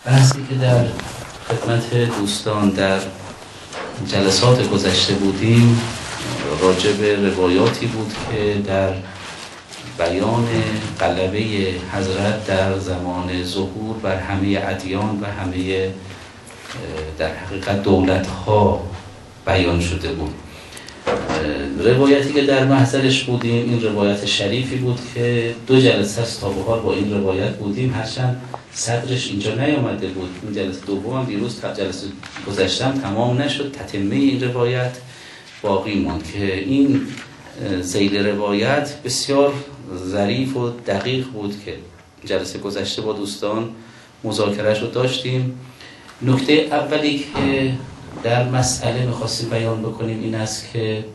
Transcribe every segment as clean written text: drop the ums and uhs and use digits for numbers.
بحثی که در خدمت دوستان در جلسات گذشته بودیم راجع به روایاتی بود که در بیان غلبه حضرت در زمان ظهور بر همه ادیان و همه در حقیقت دولت‌ها بیان شده بود. روایتی که در محضرش بودیم این روایت شریفی بود که 2 جلسه است تا به حال با این روایت بودیم، هرچند صدرش اینجا نیامده بود. این جلسه دوم دیروز جلسه گذشتم تمام نشد، تتمه این روایت باقی ماند که این ذیل روایت بسیار ظریف و دقیق بود که جلسه گذشته با دوستان مذاکرهش رو داشتیم. نکته اولی که در مسئله میخواستیم بیان بکنیم این است که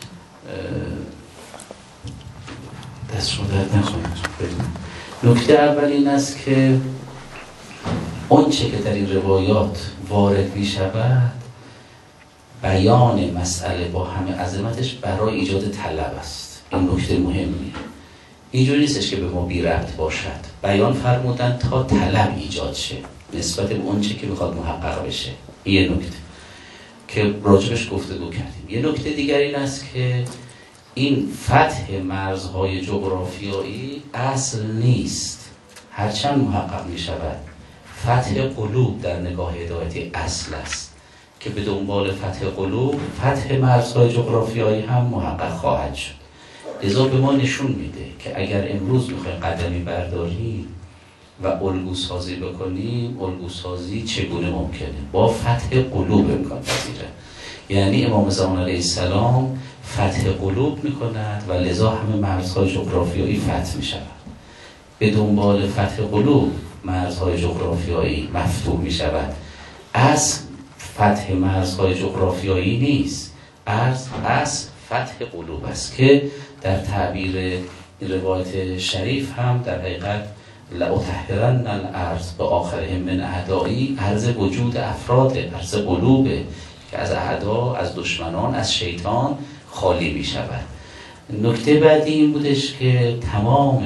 دست رو درد نکنید. نکته اول این است که آنچه که در این روایات وارد می شود بیان مسئله با همه عظمتش برای ایجاد طلب است. این نکته مهمیه. اینجوری نیستش که به ما بی ربط باشد. بیان فرمودن تا طلب ایجاد شه نسبت به آنچه که میخواد محقق بشه. یه نکته که راجبش گفتگو کردیم. یه نکته دیگر این است که این فتح مرزهای جغرافیایی اصل نیست، هرچند محقق می شود. فتح قلوب در نگاه هدایتی اصل است که به دنبال فتح قلوب فتح مرزهای جغرافیایی هم محقق خواهد شد. لذا به ما نشون میده که اگر امروز میخوایم قدمی برداریم و الگو سازی بکنیم، الگو سازی چگونه ممکنه؟ با فتح قلوب امکان پذیره. یعنی امام زمان علیه السلام فتح قلوب میکند و لذا همه مرزهای جغرافیایی فتح میشود. به دنبال فتح قلوب مرزهای جغرافیایی مفتوح میشود. از فتح مرزهای جغرافیایی نیست، از فتح قلوب است که در تعبیر روایت شریف هم در حقیقت لأطهرن الارض به آخرهم من اعدایی، عرض وجود افراد، عرض قلوبه که از اعدا، از دشمنان، از شیطان خالی می شود. نکته بعدی این بودش که تمام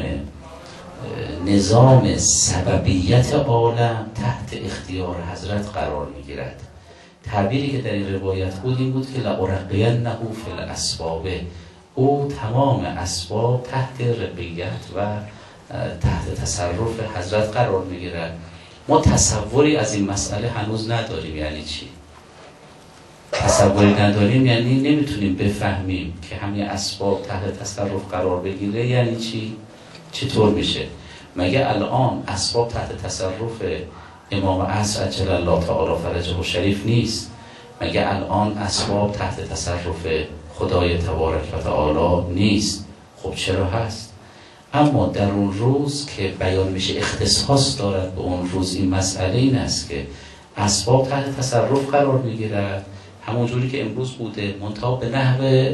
نظام سببیت عالم تحت اختیار حضرت قرار می گیرد. تعبیری که در این روایت بود این بود که لأرقینه فی الاسباب، او تمام اسباب تحت رقیت و تحت تصرف حضرت قرار می گیرد. ما تصوری از این مسئله هنوز نداریم. یعنی چی؟ تصوری نداریم یعنی نمیتونیم بفهمیم که همین اسباب تحت تصرف قرار بگیره. یعنی چی؟ چطور میشه؟ مگه الان اسباب تحت تصرف امام عصر عجل الله تعالی فرجه و شریف نیست؟ مگه الان اسباب تحت تصرف خدای تبارک و تعالی نیست؟ خب چرا هست؟ اما در اون روز که بیان میشه اختصاص دارد به اون روز این مسئله این است که اسباب تحت تصرف قرار میگیرد همون جوری که امروز بوده، منتها به نحو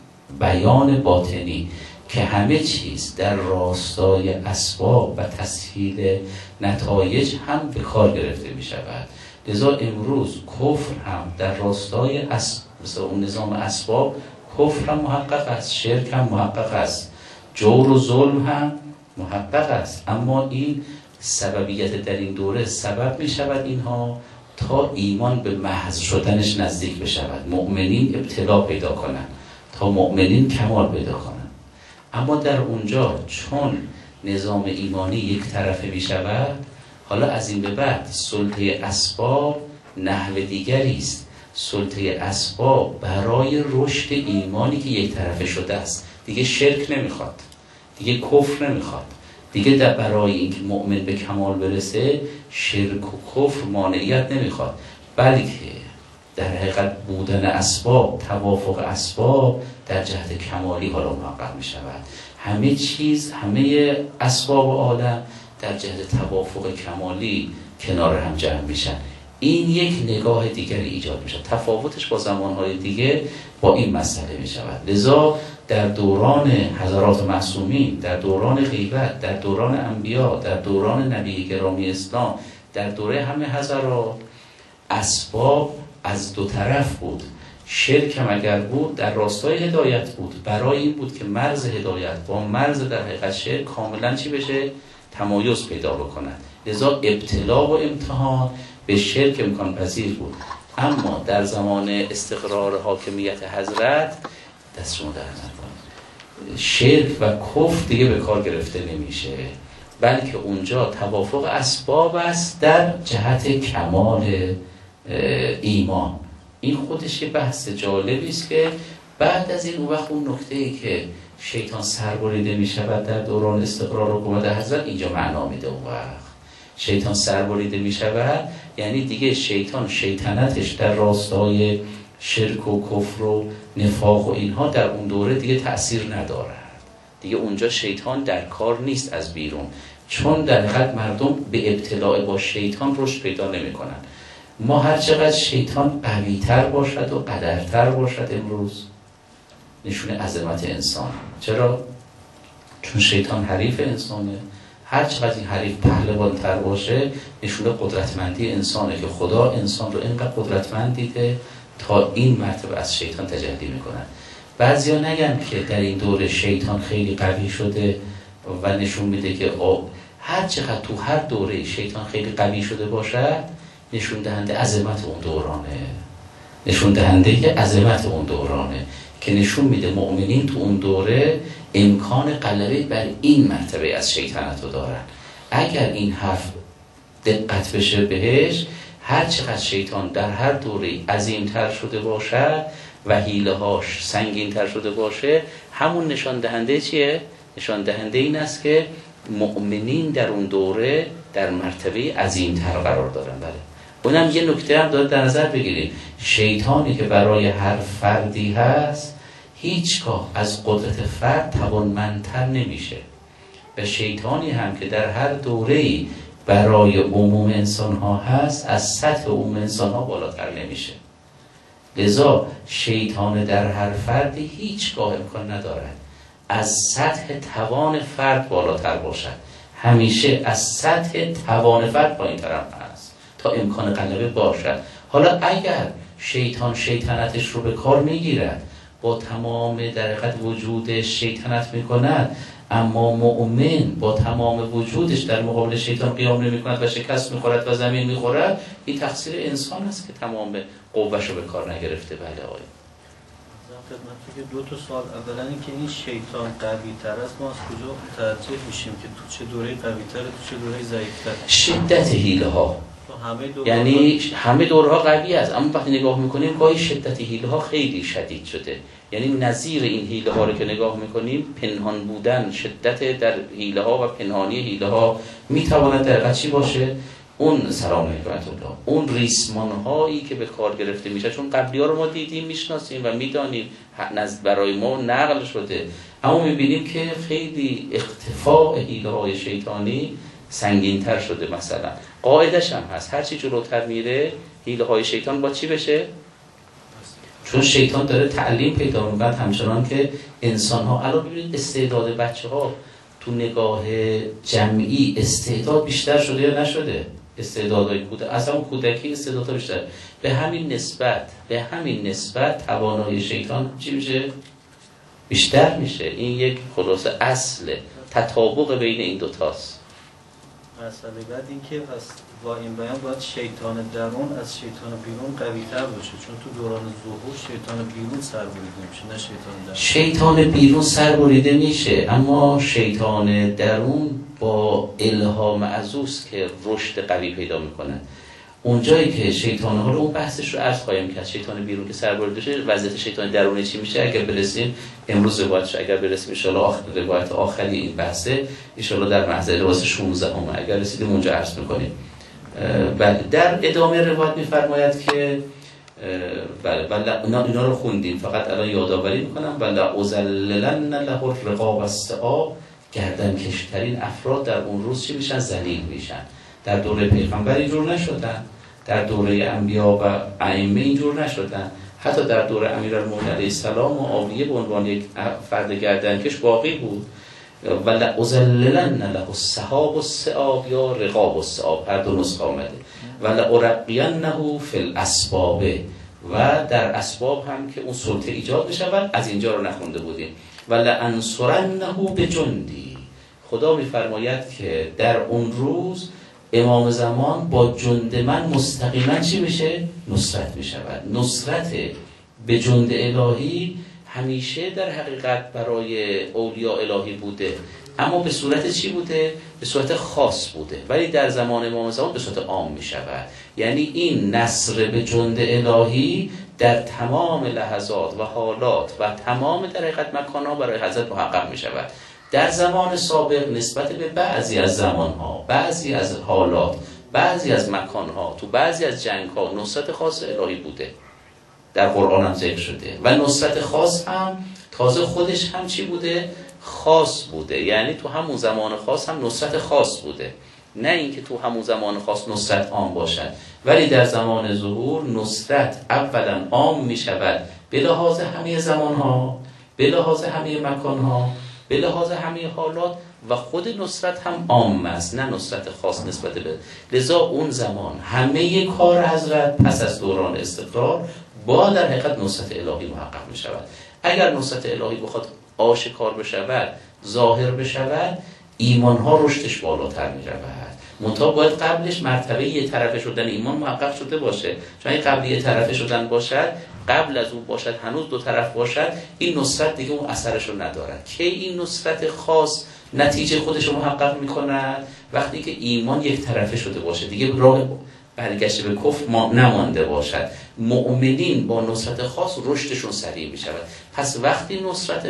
بیان باطنی که همه چیز در راستای اسباب و تسهیل نتایج هم به کار گرفته می شود. لذا امروز کفر هم در راستای مثل اون نظام اسباب کفر هم محقق است، شرک هم محقق است، جور و ظلم هم محقق است. اما این سببیت در این دوره سبب می شود اینها تا ایمان به محض شدنش نزدیک بشود، مؤمنین ابتلا پیدا کنند تا مؤمنین کمال پیدا کنند. اما در اونجا چون نظام ایمانی یک طرفه می شود، حالا از این به بعد سلطه اسباب نحو دیگری است. سلطه اسباب برای رشد ایمانی که یک طرفه شده است. دیگه شرک نمیخواد، دیگه کفر نمیخواد، دیگه در برای اینکه مؤمن به کمال برسه شرک و کفر مانعیت نمیخواد، بلکه در حقیقت بودن اسباب، توافق اسباب در جهت کمالی حالا محقق می شود. همه چیز، همه اسباب عالم در جهت توافق کمالی کنار هم جمع میشن. این یک نگاه دیگری ایجاد میشه. تفاوتش با زمانهای دیگه با این مسئله می شود. لذا در دوران حضرات معصومین، در دوران غیبت، در دوران انبیا، در دوران نبی گرامی اسلام، در دوره همه حضرات اسباب از دو طرف بود. شرک هم اگر بود در راستای هدایت بود، برای این بود که مرز هدایت با مرز در حقیقت شرک کاملا چی بشه؟ تمایز پیدا بکنند. لذا ابتلا و امتحان به شرک امکان پذیر بود. اما در زمان استقرار حاکمیت حضرت دست شما در نکنید، شرک و کفر دیگه به کار گرفته نمیشه، بلکه اونجا توافق اسباب است در جهت کمال ایمان. این خودش یه بحث جالبی است که بعد از این اون نکته‌ای که شیطان سربریده میشود در دوران استقرار حکومت حضرت اینجا معنا میده. اون وقت شیطان سربریده میشود یعنی دیگه شیطان شیطنتش در راستای شرک و کفر و نفاق و اینها در اون دوره دیگه تأثیر ندارد. دیگه اونجا شیطان در کار نیست از بیرون، چون در حقیقت مردم به ابتلاع با شیطان رشد پیدا نمی کنن. ما هر چقدر شیطان قوی‌تر باشد و قدرتر باشد امروز نشون عظمت انسان. چرا؟ چون شیطان حریف انسانه. هر چقدر این حریف پهلوان‌تر باشه نشون قدرتمندی انسانه که خدا انسان رو اینقدر قدرتمند دیده تا این مرتبه از شیطان تجلی میکنن. بعضیا نگن که در این دوره شیطان خیلی قوی شده و نشون میده که هر چقدر تو هر دوره شیطان خیلی قوی شده باشد نشون دهنده عظمت اون دورانه، نشون دهنده عظمت اون دورانه که نشون میده مؤمنین تو اون دوره امکان غلبه بر این مرتبه از شیطنت رو دارن. اگر این حرف دقت بشه بهش، هر چقدر شیطان در هر دوره عظیمتر شده باشد و حیله هاش سنگین تر شده باشه، همون نشان دهنده چیه؟ نشان دهنده این است که مؤمنین در اون دوره در مرتبه عظیمتر قرار دارن. بله اونم یه نکته هم داد در نظر بگیریم، شیطانی که برای هر فردی هست هیچگاه از قدرت فرد توانمندتر نمیشه و شیطانی هم که در هر دوره‌ای برای عموم انسان ها هست از سطح عموم انسان ها بالاتر نمیشه. لذا شیطان در هر فردی هیچگاه امکان ندارد از سطح توان فرد بالاتر باشد، همیشه از سطح توان فرد پایین تر هست تا امکان غلبه باشد. حالا اگر شیطان شیطنتش رو به کار میگیرد، با تمام در حقیقت وجودش شیطنت میکند، اما مؤمن با تمام وجودش در مقابل شیطان قیام نمی کند و شکست میخورد و زمین میخورد، این تقصیر انسان است که تمام قوهش رو به کار نگرفته. بله آقای خدمت که دو تا سوال. اولا اینکه این شیطان قوی تر است، ما از کجا متوجه میشیم که تو چه دوره قوی تره تو چه دوره ضعیف تره؟ شدت حیله ها، یعنی همه دورها قوی است، اما وقتی نگاه میکنیم گاهی شدت حیله ها خیلی شدید شده. یعنی نظیر این حیله ها رو که نگاه میکنیم، پنهان بودن شدت در حیله ها و پنهانی حیله ها میتواند در حقیقت چی باشه؟ اون سلام علیکم الله، اون ریسمان هایی که به کار گرفته میشه، چون قبلی ها رو ما دیدیم میشناسیم و میدانیم برای ما نقل شده، اما میبینیم که خیلی اختفاء حیله های شیطانی سنگین تر شده. مثلا قاعدش هم هست، هرچی جلوتر میره حیله های شیطان با چی بشه؟ چون شیطان داره تعلیم پیدا می‌کنه، همچنان که انسان ها الان ببینید استعداد بچه ها تو نگاه جمعی استعداد بیشتر شده یا نشده؟ استعدادهای اصلا کودکی استعدادها بیشتر، به همین نسبت توانایی شیطان چی میشه؟ بیشتر میشه. این یک خلاصه اصل تطابق بین این دوتاست. مسئله بعد این که پس با این بیان باید شیطان درون از شیطان بیرون قوی تر باشه، چون تو دوران ظهور شیطان بیرون سربریده میشه نه شیطان درون. شیطان بیرون سربریده میشه، اما شیطان درون با الهام عزوست که رشد قوی پیدا میکنه. اونجایی که شیطان ها رو اون بحثش رو عرض خواهیم کرد، شیطان بیرون که سربریده شه وضعیت شیطان درونی چی میشه اگر برسیم امروز روایتش، اگر برسیم ان شاء الله روایت آخری این بحثه ان شاء الله در محضر واسه 16 اگر رسیدیم اونجا عرض میکنیم. بله در ادامه روایت میفرماید که بله اینا رو خوندیم، فقط الان یادآوری میکنم. بله ازللن له الرقاب السعاب، گردن کشترین افراد در اون روز چی میشن؟ ذلیل میشن. در دوره پیغمبر اینجور نشدن، در دوره انبیا و ائمه اینجور نشدن، حتی در دوره امیرالمومنین علیه السلام و آویه به عنوان یک فرد گردنکش باقی بود. ولا ازللن له السحاب السعاب یا رقاب السعاب، هر دو نسخه آمده. ولا ارقینه فی الاسباب، و در اسباب هم که اون سلطه ایجاد بشود، از اینجا رو نخونده بودیم. ولا انصرنه بجندی، خدا میفرماید که در اون روز امام زمان با جند من مستقیما چی میشه؟ نصرت میشود. نصرت به جند الهی همیشه در حقیقت برای اولیاء الهی بوده، اما به صورت چی بوده؟ به صورت خاص بوده، ولی در زمان امام زمان به صورت عام می شود. یعنی این نصر به جند الهی در تمام لحظات و حالات و تمام در حقیقت مکانها برای حضرت محقق می شود. در زمان سابق نسبت به بعضی از زمانها، بعضی از حالات، بعضی از مکانها، تو بعضی از جنگها نصرت خاص الهی بوده، در قرآن هم ذکر شده، و نصرت خاص هم تازه خودش هم چی بوده؟ خاص بوده. یعنی تو همون زمان خاص هم نصرت خاص بوده، نه اینکه تو همون زمان خاص نصرت عام باشد. ولی در زمان ظهور نصرت اولا عام می شود به لحاظ همه زمانها، به لحاظ همه مکانها، به لحاظ همه حالات، و خود نصرت هم عام است، نه نصرت خاص نسبت به. لذا اون زمان همه کار حضرت پس از دوران استقرار با در حقیقت نصرت الهی محقق می شود. اگر نصرت الهی بخواد آشکار بشود، ظاهر بشود، ایمانها رشدش بالاتر می رود. منتها باید قبلش مرتبه یه طرفه شدن ایمان محقق شده باشه. چون اگه قبل یه طرفه شدن باشد، قبل از اون باشد، هنوز دو طرف باشد، این نصرت دیگه اون اثرش رو ندارد. که این نصرت خاص نتیجه خودش رو محقق می کند وقتی که ایمان یک طرفه شده باشه، دیگه راه برگشت به کفر نمانده باشد. مؤمنین با نصرت خاص رشدشون سریع می شود. پس وقتی نصرت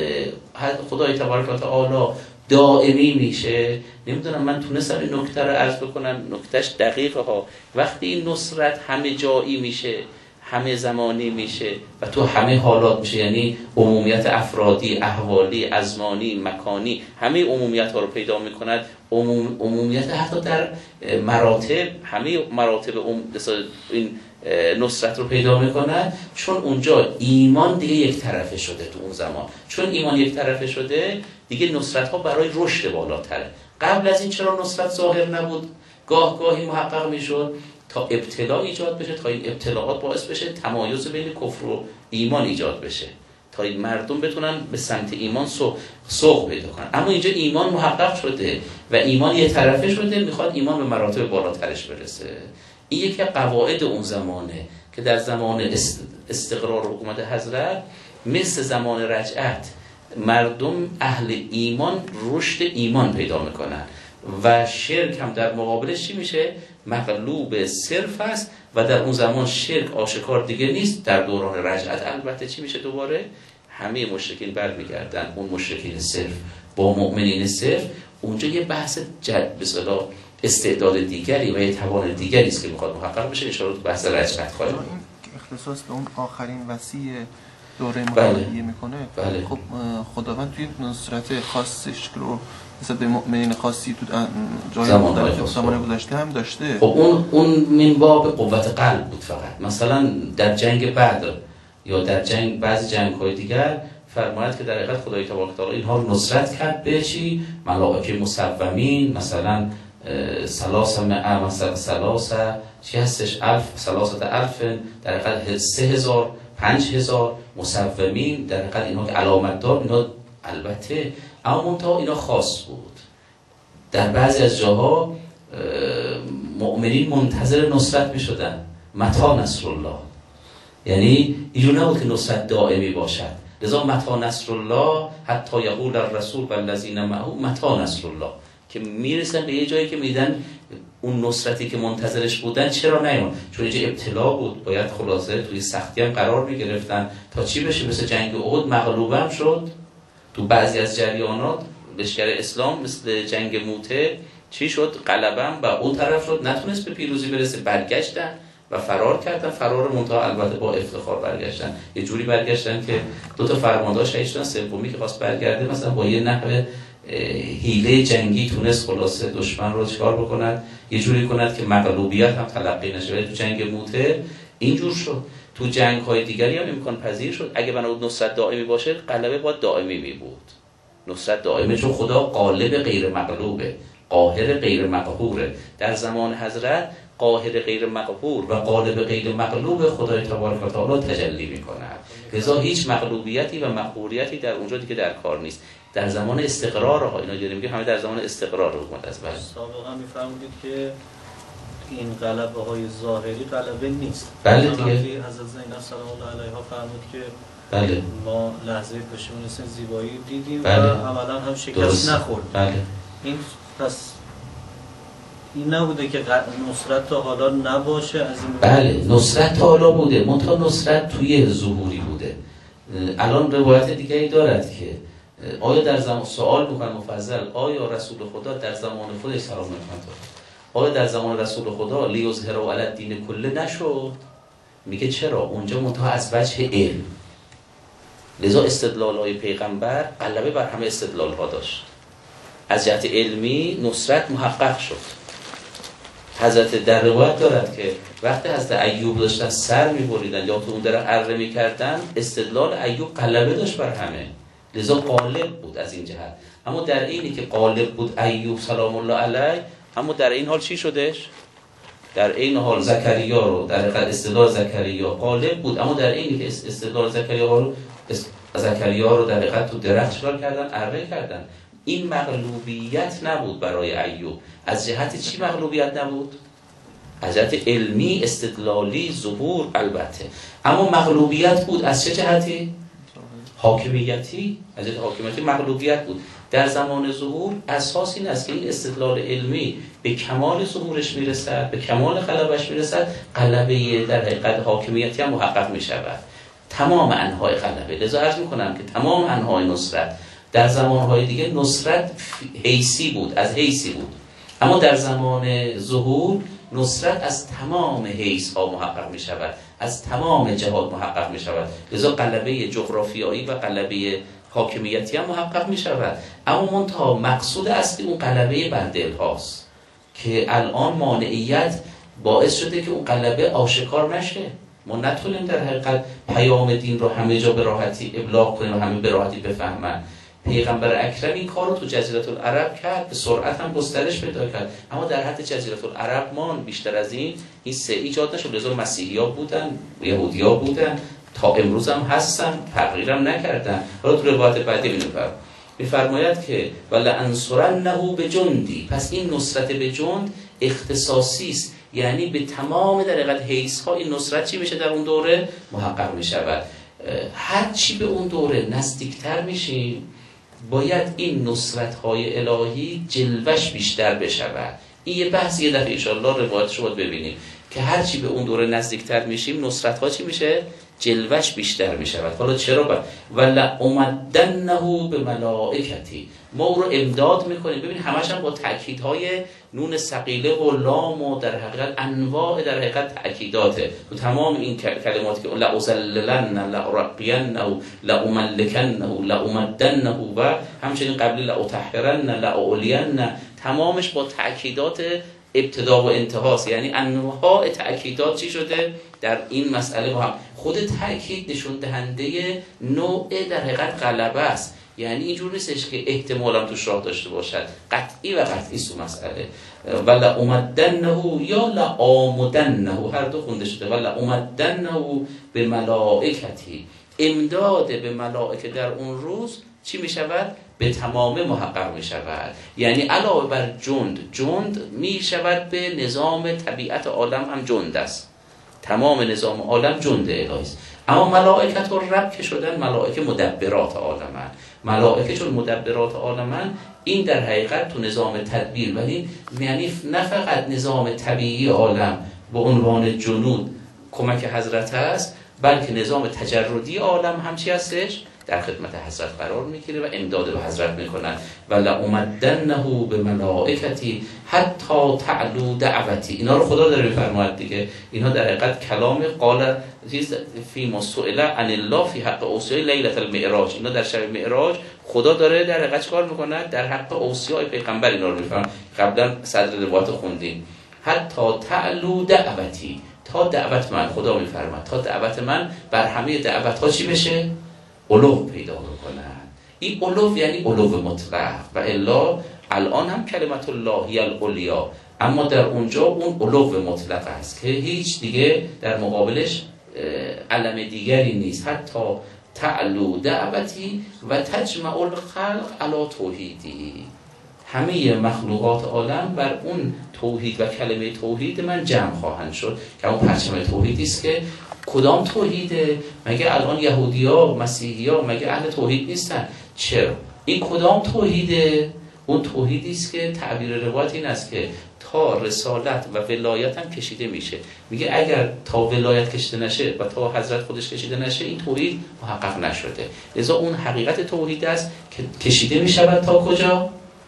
خدای تبارک و تعالی دائمی میشه، نمیدونم من تونستم این نکته رو عرض بکنم، نکتهش دقیقه ها. وقتی این نصرت همه جایی میشه، همه زمانی میشه و تو همه حالات میشه، یعنی عمومیت افرادی، احوالی، ازمانی، مکانی، همه عمومیت ها رو پیدا میکند. عمومیت حتی در مراتب، همه مراتب این نصرت رو پیدا میکند، چون اونجا ایمان دیگه یک طرفه شده. تو اون زمان چون ایمان یک طرفه شده، دیگه نصرت ها برای رشد بالاتره. قبل از این چرا نصرت ظاهر نبود؟ گاهی محقق میشد تا ابتلا ایجاد بشه، تا این ابتلاات باعث بشه تمایز بین کفر و ایمان ایجاد بشه، تا این مردم بتونن به سمت ایمان سوق پیدا کنن. اما اینجا ایمان محقق شده و ایمان یک طرفه شده، میخواد ایمان به مراتب بالاترش برسه. این یکی قواعد اون زمانه که در زمان استقرار حکومت حضرت، مثل زمان رجعت، مردم اهل ایمان رشد ایمان پیدا میکنن و شرک هم در مقابلش چی میشه؟ مغلوب صرف است و در اون زمان شرک آشکار دیگه نیست. در دوران رجعت البته چی میشه؟ دوباره همه مشرکین برمیگردن، اون مشرکین صرف با مؤمنین صرف. اونجا یه بحث به اصطلاح استعداد دیگری و یه توان دیگری است که میخواد محقق بشه. ان شاء الله تو بحث رجعت خواهیم. این اختصاص به اون آخرین وصیه دوره مقابلیه میکنه. بله. خب خداوند توی نصرت خاصش رو مثلا به مؤمنین خاصی تو جای مختلف زمان گذشته هم داشته. خب اون من باب قوت قلب بود فقط. مثلا در جنگ بدر یا در بعضی جنگ‌های دیگر فرماید که در حقیقت خدای تبارک و تعالی اینها رو نصرت کرد به چی؟ ملائکه مصومین، مثلا ثلاثه چی هستش؟ الف در حقیقت 3000 5000 مصومین، در حقیقت اینها که علامت دار، اینا البته اما منتها اینا خاص بود. در بعضی از جاها مؤمنین منتظر نصرت می شدن، متی نصر الله، یعنی اینجور نبود که نصرت دائمی باشد. لذا متی نصر الله حتی یقول الرسول والذین معه متی نصر الله، که میرسن به یه جایی که میدن اون نصرتی که منتظرش بودن چرا نیومد؟ چون اینجا ابتلا بود، باید خلاصه توی سختی هم قرار میگرفتن تا چی بشه؟ مثل جنگ احد مغلوب هم شد تو بعضی از جریانات لشکر اسلام، مثل جنگ موته چی شد؟ غلبه هم و اون طرف شد، نتونست به پیروزی برسه، برگشتن و فرار کردن. فرار منتها البته با افتخار برگشتن، یه جوری برگشتن که 2 فرماندار شهید شدن، سومی که خواست برگرده مثلا با یه نحوه حیله جنگی تونست خلاصه دشمن رو چکار بکند، یه جوری کند که مغلوبیت هم تلقی نشه. ولی تو جنگ موته اینجور شد. تو جنگ‌های دیگری هم امکان پذیر شد. اگه بنا نصرت دائمی باشه، غلبه باید دائمی می بود. نصرت دائمی، چون خدا غالب غیر مغلوبه، قاهر غیر مقهوره. در زمان حضرت قاهر غیر مقهور و غالب غیر مغلوب خدای تبارک و تعالی تجلی می‌کند. لذا هیچ مغلوبیتی و مقهوریتی در اونجا دیگه در کار نیست. در زمان استقرار ها اینا دیگه میگه همه در زمان استقرار حکومت است. سابقا میفرمودید که این غلبه های ظاهری غلبه نیست. بله دیگه. حضرت زینب سلام الله علیها فرمود که بله ما لحظه پشیمونی زیبایی دیدیم بله. و عملا هم شکست نخورد. بله. این پس این نبوده که نصرت تا حالا نباشه از این. بله نصرت تا حالا بوده، منتها نصرت توی ظهوری بوده. الان روایت دیگری دارد که آیا در زمان سوال میکنم مفضل، آیا رسول خدا در زمان خودش سلام علیکم آیا در زمان رسول خدا لیظهر علی الدین کله نشد؟ میگه چرا؟ اونجا منتها از وجه علم، لذا استدلال‌های پیغمبر غلبه بر همه استدلال‌ها داشت. از جهت علمی نصرت محقق شد. حضرت در روایت دارد که وقتی حضرت ایوب داشتن سر می‌بریدن یا تو اون در اره می‌کردن، استدلال ایوب غلبه داشت بر همه، لذا غالب بود از این جهت. اما در اینی که غالب بود ایوب سلام الله علیه، اما در این حال چی شدش؟ در این حال زکریا رو در حقیقت استدلال زکریا غالب بود، اما در اینی که استدلال زکریا رو در حقیقت تو درخت چکار کردن؟ اره کردن. این مغلوبیت نبود برای ایوب. از جهت چی مغلوبیت نبود؟ از جهت علمی، استدلالی، ظهور البته. اما مغلوبیت بود از چه جهتی؟ حاکمیتی. از جهت حاکمیتی مغلوبیت بود. در زمان ظهور اساس این است که این استدلال علمی به کمال ظهورش میرسد، به کمال غلبش میرسد، غلبه در حقیقت حاکمیتی هم محقق میشود. تمام انواع غلبه. لذا عرض میکنم که تمام انواع نصرت در زمانهای دیگه نصرت حیثی بود، از حیثی بود، اما در زمان ظهور نصرت از تمام حیث ها محقق می شود، از تمام جهات محقق می شود. لذا غلبه جغرافیایی و غلبه حاکمیتی هم محقق می شود. اما منتها مقصود اصلی اون غلبه بر دل هاست که الان مانعیت باعث شده که اون غلبه آشکار نشه. ما نتونیم در حقیقت پیام دین رو همه جا به راحتی ابلاغ کنیم و همه به راحتی بفهمن. پیغمبر اکرم این کار رو تو جزیره العرب کرد، به سرعت هم گسترش پیدا کرد، اما در حد جزیره العرب مان بیشتر از این سه ایجاد نشد. لذا مسیحی‌ها بودن، یهودی‌ها بودن، تا امروز هم هستن، تغییرم نکردن. حالا تو روایت بعدی می‌فرماید که ولانصرنه بجندی، پس این نصرت به جند اختصاصی است، یعنی به تمام در حقیقت حیث‌ها این نصرت چی میشه در اون دوره محقق می‌شود. هر چی به اون دوره نزدیکتر میشیم باید این نصرت‌های الهی جلوش بیشتر بشود. این یه بحث یه دفعه انشاءالله روایتش رو باید ببینیم که هر چی به اون دوره نزدیکتر میشیم نصرت‌ها چی میشه؟ جلوش بیشتر میشود. حالا چرا؟ ولا امدنه به ملائکتی، ما او رو امداد میکنیم. ببین همش هم با تأکیدهای نون ثقیله و لام و در حقیقت انواع در حقیقت تأکیداته تو تمام این کلماتی که لأذللنه لأرقینه لأملکنه لأمدنه و همچنین قبلی لأطهرنه لأعلینه، تمامش با تأکیدات ابتدا و انتهاست. یعنی انواع تأکیدات چی شده در این مسئله با هم. خود تأکید نشون دهنده نوع در حقیقت غلبه است. یعنی اینجور نیستش که احتمالم توش راه داشته باشد، قطعی و قطعی سو مسئله. ولا امدنه یا لا آمدنه، هر دو خونده شده. ولا امدنه به ملائکتی، امداد به ملائکه در اون روز چی می شود؟ به تمام محقق می شود. یعنی علاوه بر جند می شود به نظام طبیعت عالم هم جند است. تمام نظام عالم جند الهی است. اما ملائکت رب که شدن ملائکه مدبرات عالمن. ملائکه چون مدبرات عالمن، این در حقیقت تو نظام تدبیر، ولی یعنی نه فقط نظام طبیعی عالم به عنوان جنود کمک حضرت است، بلکه نظام تجردی عالم هم چی هستش؟ در خدمت حضرت قرار میگیره و امداد به حضرت میکنن. ولا امدنه به ملائکتی حتی تعلو دعوتی. اینا رو خدا داره میفرماید دیگه. اینا در حقیقت کلام قال فی ما سئل عن الله فی حق اوصیاء لیلة المعراج. اینا در شب معراج خدا داره در حقیقت چیکار میکنه؟ در حق اوصیاء پیغمبر اینا رو میفرماید. قبلا صدر روایت خوندیم. حتی تعلو دعوتی، تا دعوت من، خدا میفرماید تا دعوت من بر همه دعوت ها چی بشه؟ علو پیدا کنن. این علو یعنی علو مطلق، و الا الان هم کلمت الله هی العلیا، اما در اونجا اون علو مطلق است که هیچ دیگه در مقابلش علم دیگری نیست. حتی تعلو دعوتی و تجمع الخلق علی توحیدی، همه مخلوقات عالم بر اون توحید و کلمه توحید من جمع خواهند شد که اون پرچم توحیدی است که کدام توحیده؟ مگه الان یهودی‌ها، مسیحی‌ها مگه اهل توحید نیستن؟ چرا؟ این کدام توحیده؟ اون توحیدی است که تعبیر روایت این است که تا رسالت و ولایت هم کشیده میشه. میگه اگر تا ولایت کشیده نشه و تا حضرت خودش کشیده نشه این توحید محقق نشده. لذا اون حقیقت توحید است که کشیده میشود تا کجا؟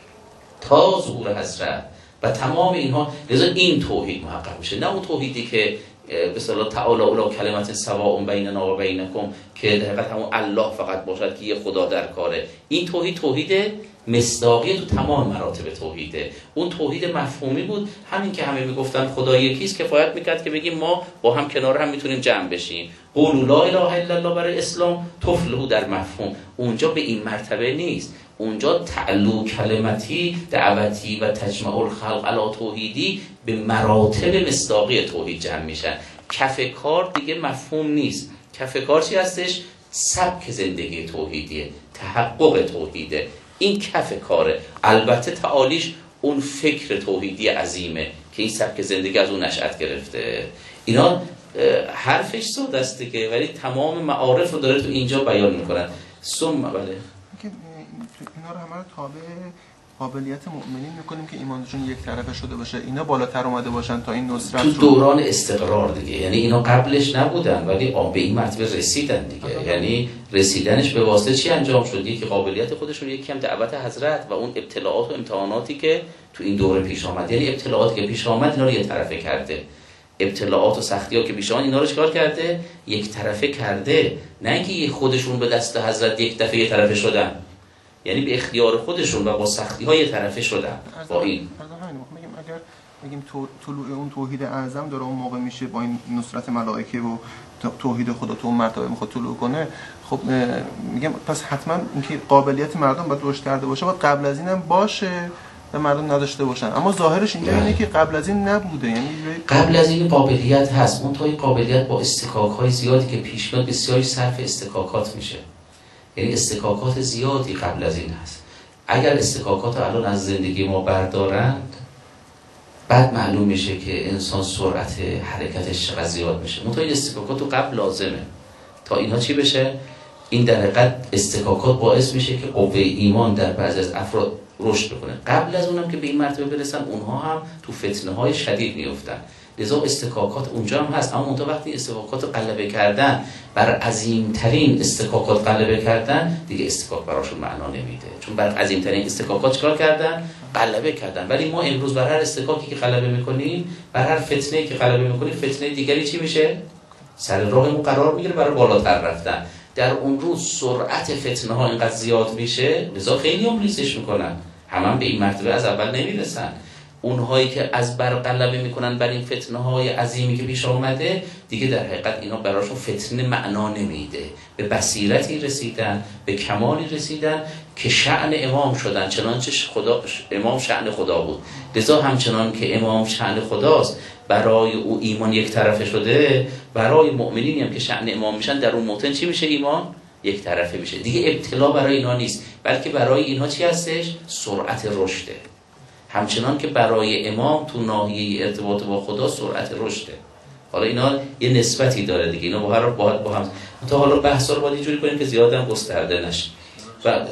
تا ظهور حضرت و تمام اینها. لذا این توحید محقق میشه، نه اون توحیدی که به اصطلاح تعالی اولا کلمت سواء بیننا و بینکم که در حقیقت همون الله فقط باشد که یه خدا در کاره. این توحید مصداقی تو تمام مراتب توحیده. اون توحید مفهومی بود، همین که همه میگفتن خدا یکیست کفایت میکرد که بگیم ما با هم کنار هم میتونیم جمع بشیم. قولوا لا اله الا الله برای اسلام تفلحوا در مفهوم. اونجا به این مرتبه نیست، اونجا تعلو کلمتی دعوتی و تجمع الخلق علی توحیدی به مراتب مصداقی توحید جمع میشن. کف کار دیگه مفهوم نیست. کف کار چی هستش؟ سبک زندگی توحیدیه، تحقق توحیده. این کف کاره. البته تعالیش اون فکر توحیدی عظیمه که این سبک زندگی از اون نشأت گرفته. اینا حرفش ساده است دیگه، ولی تمام معارف رو داره تو اینجا بیان میکنن. بله اینا رو همه رو تابع قابلیت مؤمنین میکنیم که ایمانشون یک طرفه شده باشه، اینا بالاتر اومده باشن تا این نصرت تو دوران استقرار دیگه. یعنی اینا قبلش نبودن ولی به این مرتبه رسیدن دیگه. یعنی رسیدنش به واسطه چی انجام شد؟ یکی قابلیت خودشون، یکی هم دعوت حضرت و اون ابتلاعات و امتحاناتی که تو این دوره پیش آمد. یعنی ابتلاعاتی که پیش آمد اینا رو یک طرفه کرده، ابتلاعات و سختی‌ها که پیش آمد اینا رو چیکار کرده؟ یک طرفه کرده. نه اینکه خودشون به دست حضرت یک دفعه یک طرفه شدن، یعنی به اختیار خودشون و با سختی‌های طرفه شدن. با این اگر بگیم طلوع اون توحید اعظم داره اون موقع میشه با این نصرت ملائکه و توحید خدا تو اون مرتبه میخواد طلوع کنه، خب میگم پس حتما اینکه قابلیت مردم باید رشد کرده باشه، باید قبل از اینم باشه و مردم نداشته باشن. اما ظاهرش اینجا اینه که قبل از این نبوده. یعنی قبل از این قابلیت هست، اون توی قابلیت با استکاک‌های زیادی که پیش میاد بسیاری صرف استکاکات میشه. یعنی استکاکات زیادی قبل از این هست. اگر استکاکات الان از زندگی ما بردارند، بعد معلوم میشه که انسان سرعت حرکتش چقدر زیاد میشه. منتها این استکاکات رو قبل لازمه تا اینا چی بشه؟ این در حقیقت استکاکات باعث میشه که قوه ایمان در بعضی از افراد رشد بکنه. قبل از اونم که به این مرتبه برسن، اونها هم تو فتنه‌های شدید میافتن. لذا استکاکات اونجا هم هست، اما اونجا وقتی استکاکات رو غلبه کردن، بر عظیمترین استکاکات غلبه کردن، دیگه استکاک براشون معنا نمیده، چون بر عظیمترین استکاکات چیکار کردن؟ غلبه کردن. ولی ما امروز بر هر استکاکی که غلبه میکنیم، بر هر فتنه‌ای که غلبه میکنیم، فتنه دیگری چی میشه؟ سر راهمون قرار میگیره برای بالاتر رفتن. در اون روز سرعت فتنه ها اینقدر زیاد میشه، لذا خیلی هم ریزش میکنن، هم به این مرتبه از اول نمیرسن. اونهایی که از بر غلبه میکنن بر این فتنه های عظیمی که پیش آمده، دیگه در حقیقت اینا براشون فتنه معنا نمیده. به بصیرتی رسیدن، به کمالی رسیدن که شأن امام شدن، چنانچه امام شأن خدا بود. لذا همچنان که امام شأن خداست، برای او ایمان یک طرفه شده، برای مؤمنینی هم که شأن امام میشن در اون موطن چی میشه؟ ایمان یک طرفه میشه. دیگه ابتلا برای اینا نیست، بلکه برای اینها چی هستش؟ سرعت رشده. همچنان که برای امام تو ناحیه ارتباط با خدا سرعت رشده. حالا اینا یه نسبتی داره دیگه، اینا با هم تا حالا بحثا رو باید اینجوری کنیم که زیاد هم گسترده نشه. بله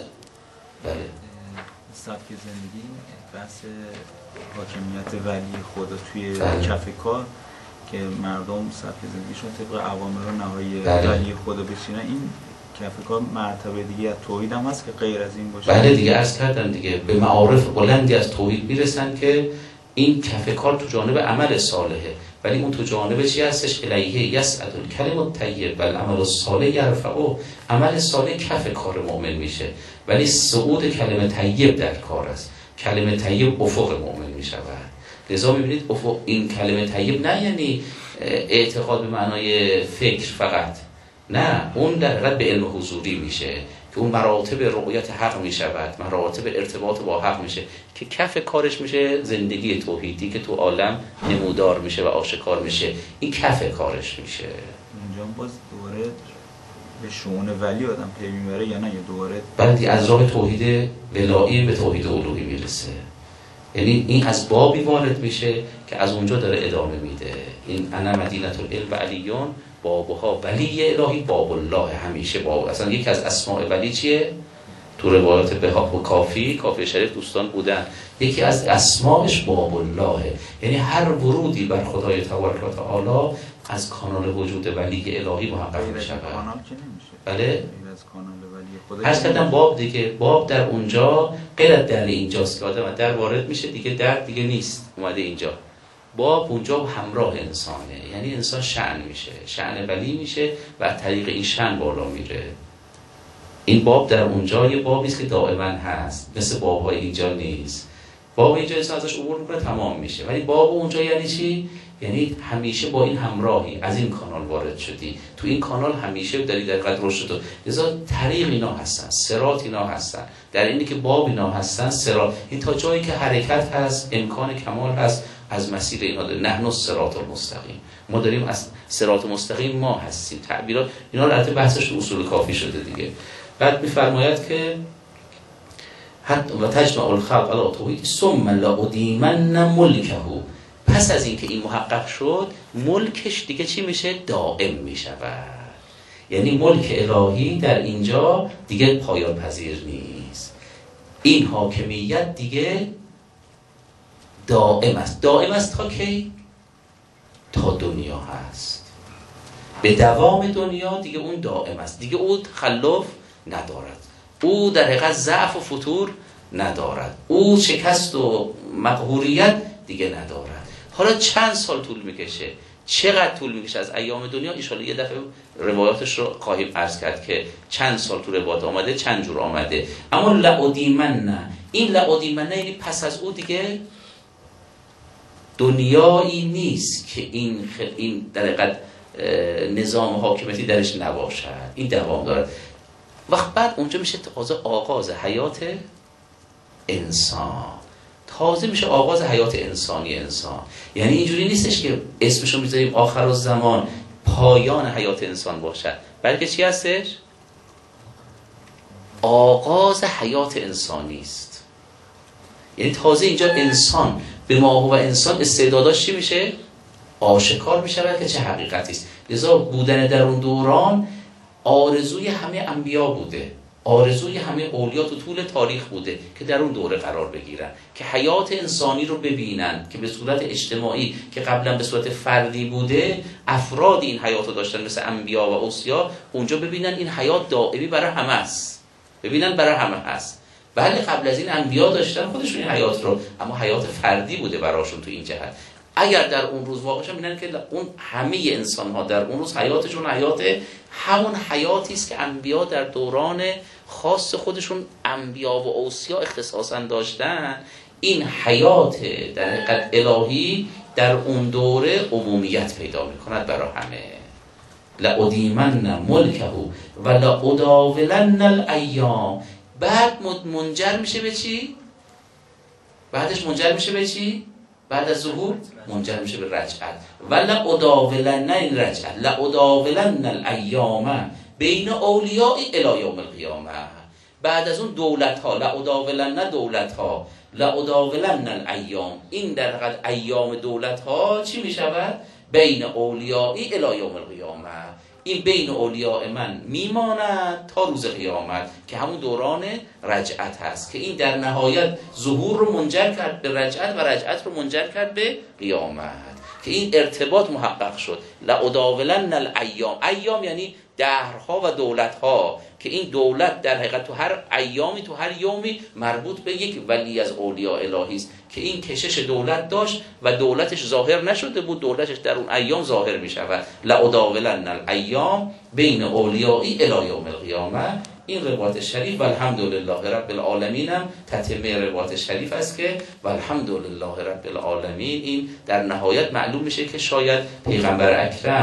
سبک زندگی، بحث حاکمیت ولی خدا توی کف کار که مردم سبک زندگیشون طبق اوامر و نواهی ولی خدا بشینن، این کف کار مرتبه دیگه از توحید هم هست که غیر از این باشه. بله دیگه عرض کردم دیگه، به معارف بلندی از توحید میرسن که این کف کار تو جانب عمل صالحه، ولی اون تو جانب چی هستش؟ الیه یصعد الکلم الطیب والعمل الصالح یرفعه. عمل صالح کف کار مؤمن میشه، ولی صعود کلمه طیب در کار است. کلمه طیب افق مؤمن میشود. لذا میبینید افق این کلمه طیب نه یعنی اعتقاد به معنای فکر فقط، نه، اون در حقیقت به علم حضوری میشه که اون مراتب رؤیت حق میشود، مراتب ارتباط با حق میشه که کف کارش میشه زندگی توحیدی که تو عالم نمودار میشه و آشکار میشه. این کف کارش میشه. اونجا باز دوباره به شؤون ولی آدم پی میبره یا نه، یا دوباره بعد از راه توحید ولایی به توحید الوهی میرسه. یعنی این از بابی وارد میشه که از اونجا داره ادامه میده. این انا مدینة العلم علیون بابها ولی الهی باب الله، همیشه باب. اصلا یکی از اسماء ولی چیه؟ تو روایات بهاء و کافی شریف دوستان بودن، یکی از اسماءش باب الله، یعنی هر ورودی بر خدای تبارک و تعالی از کانال وجود ولی الهی محقق میشه. کانال که نمیشه. بله؟ از کانال ولی خدا. هر کدام باب دیگه، باب در اونجا غیر از در اینجاست که آدم در وارد میشه دیگه، در دیگه نیست اومده اینجا. باب اونجا همراه انسانه، یعنی انسان شأن میشه، شأن ولی میشه و از طریق این شأن بالا میره. این باب در اونجا یه بابی است که دائما هست، مثل باب‌های اینجا نیست. باب اینجا انسان ازش عبور میکنه تمام میشه، ولی باب اونجا یعنی چی؟ یعنی همیشه با این همراهی، از این کانال وارد شدی، تو این کانال همیشه داری در قدر رشد تو. لذا طریق اینا هستن، صراط اینا هستن، در اینی که باب اینا هستن، صراط. این تا جایی که حرکت هست، امکان کمال هست، از مسیر اینا داره. نحن الصراط المستقیم، ما داریم از صراط مستقیم ما هستیم. تعبیرات اینا البته بحثش اصول کافی شده دیگه. بعد میفرماید که حتی و تجمع الخلق علی توحید ثم لأدیمن ملکه، پس از اینکه این محقق شد ملکش دیگه چی میشه؟ دائم میشود. یعنی ملک الهی در اینجا دیگه پایان پذیر نیست، این حاکمیت دیگه دائم است. دائم است تا کی؟ تا دنیا هست، به دوام دنیا دیگه اون دائم است، دیگه اون تخلف ندارد، او در حقیقت ضعف و فتور ندارد، او شکست و مقهوریت دیگه ندارد. حالا چند سال طول میکشه، چقدر طول میکشه از ایام دنیا، ان شاءالله یه دفعه روایاتش رو خواهیم عرض کرد که چند سال تو روایات آمده، چند جور آمده. اما لأدیمن، این لأدیمن یعنی پس از او دیگه دنیایی نیست که این در حقیقت نظام حاکمیتی درش نباشد، این دوام دارد. وقت بعد اونجا میشه تازه آغاز حیات انسان، تازه میشه آغاز حیات انسانی انسان. یعنی اینجوری نیستش که اسمشو میذاریم آخر الزمان، پایان حیات انسان باشد، بلکه چی هستش؟ آغاز حیات انسانی است. یعنی تازه اینجا انسان به ما و انسان استعداداش چی میشه؟ آشکار میشه که چه حقیقتی است. لذا بودن در اون دوران آرزوی همه انبیا بوده، آرزوی همه اولیا تو طول تاریخ بوده که در اون دوره قرار بگیرن، که حیات انسانی رو ببینن که به صورت اجتماعی که قبلا به صورت فردی بوده، افراد این حیات رو داشتن مثل انبیا و اوصیا، اونجا ببینن این حیات دائمی برای همه است، ببینن برای همه هست. بله قبل از این انبیا داشتن خودشون این حیات رو، اما حیات فردی بوده براشون تو این جهت. اگر در اون روز واقع شد می‌بینن که اون همه انسان ها در اون روز حیاتشون حیات همون حیاتی است که انبیا در دوران خاص خودشون انبیا و اوصیا اختصاصا داشتن. این حیات در حقیقت الهی در اون دوره عمومیت پیدا می‌کند برای همه. لأدیمن ملکه و لأداولن الایام. بعد منجر میشه به چی؟ بعدش منجر میشه به چی؟ بعد از ظهور منجر میشه به رجعت. و لأداولن این رجعت، لأداولن الایام بین اولیاء الی یوم القیامه. بعد از اون دولت ها، لأداولن دولت ها، لأداولن الایام، این در حقیقت ایام دولت ها چی میشود؟ بین اولیاء الی یوم القیامه. این بین اولیاء من میماند تا روز قیامت که همون دوران رجعت هست، که این در نهایت ظهور رو منجر کرد به رجعت و رجعت رو منجر کرد به قیامت، که این ارتباط محقق شد. لأداولن الایام، ایام یعنی دهرها و دولتها، که این دولت در حقیقت تو هر ایامی، تو هر یومی مربوط به یک ولی از اولیاء الهی است که این کشش دولت داشت و دولتش ظاهر نشده بود، دولتش در اون ایام ظاهر می شود. لأداولن الایام بین اولیائی الی یوم القیامه. این روایت شریف و الحمدلله رب العالمین هم تتمه روایت شریف است که و الحمدلله رب العالمین. این در نهایت معلوم میشه که شاید پیغمبر اکرم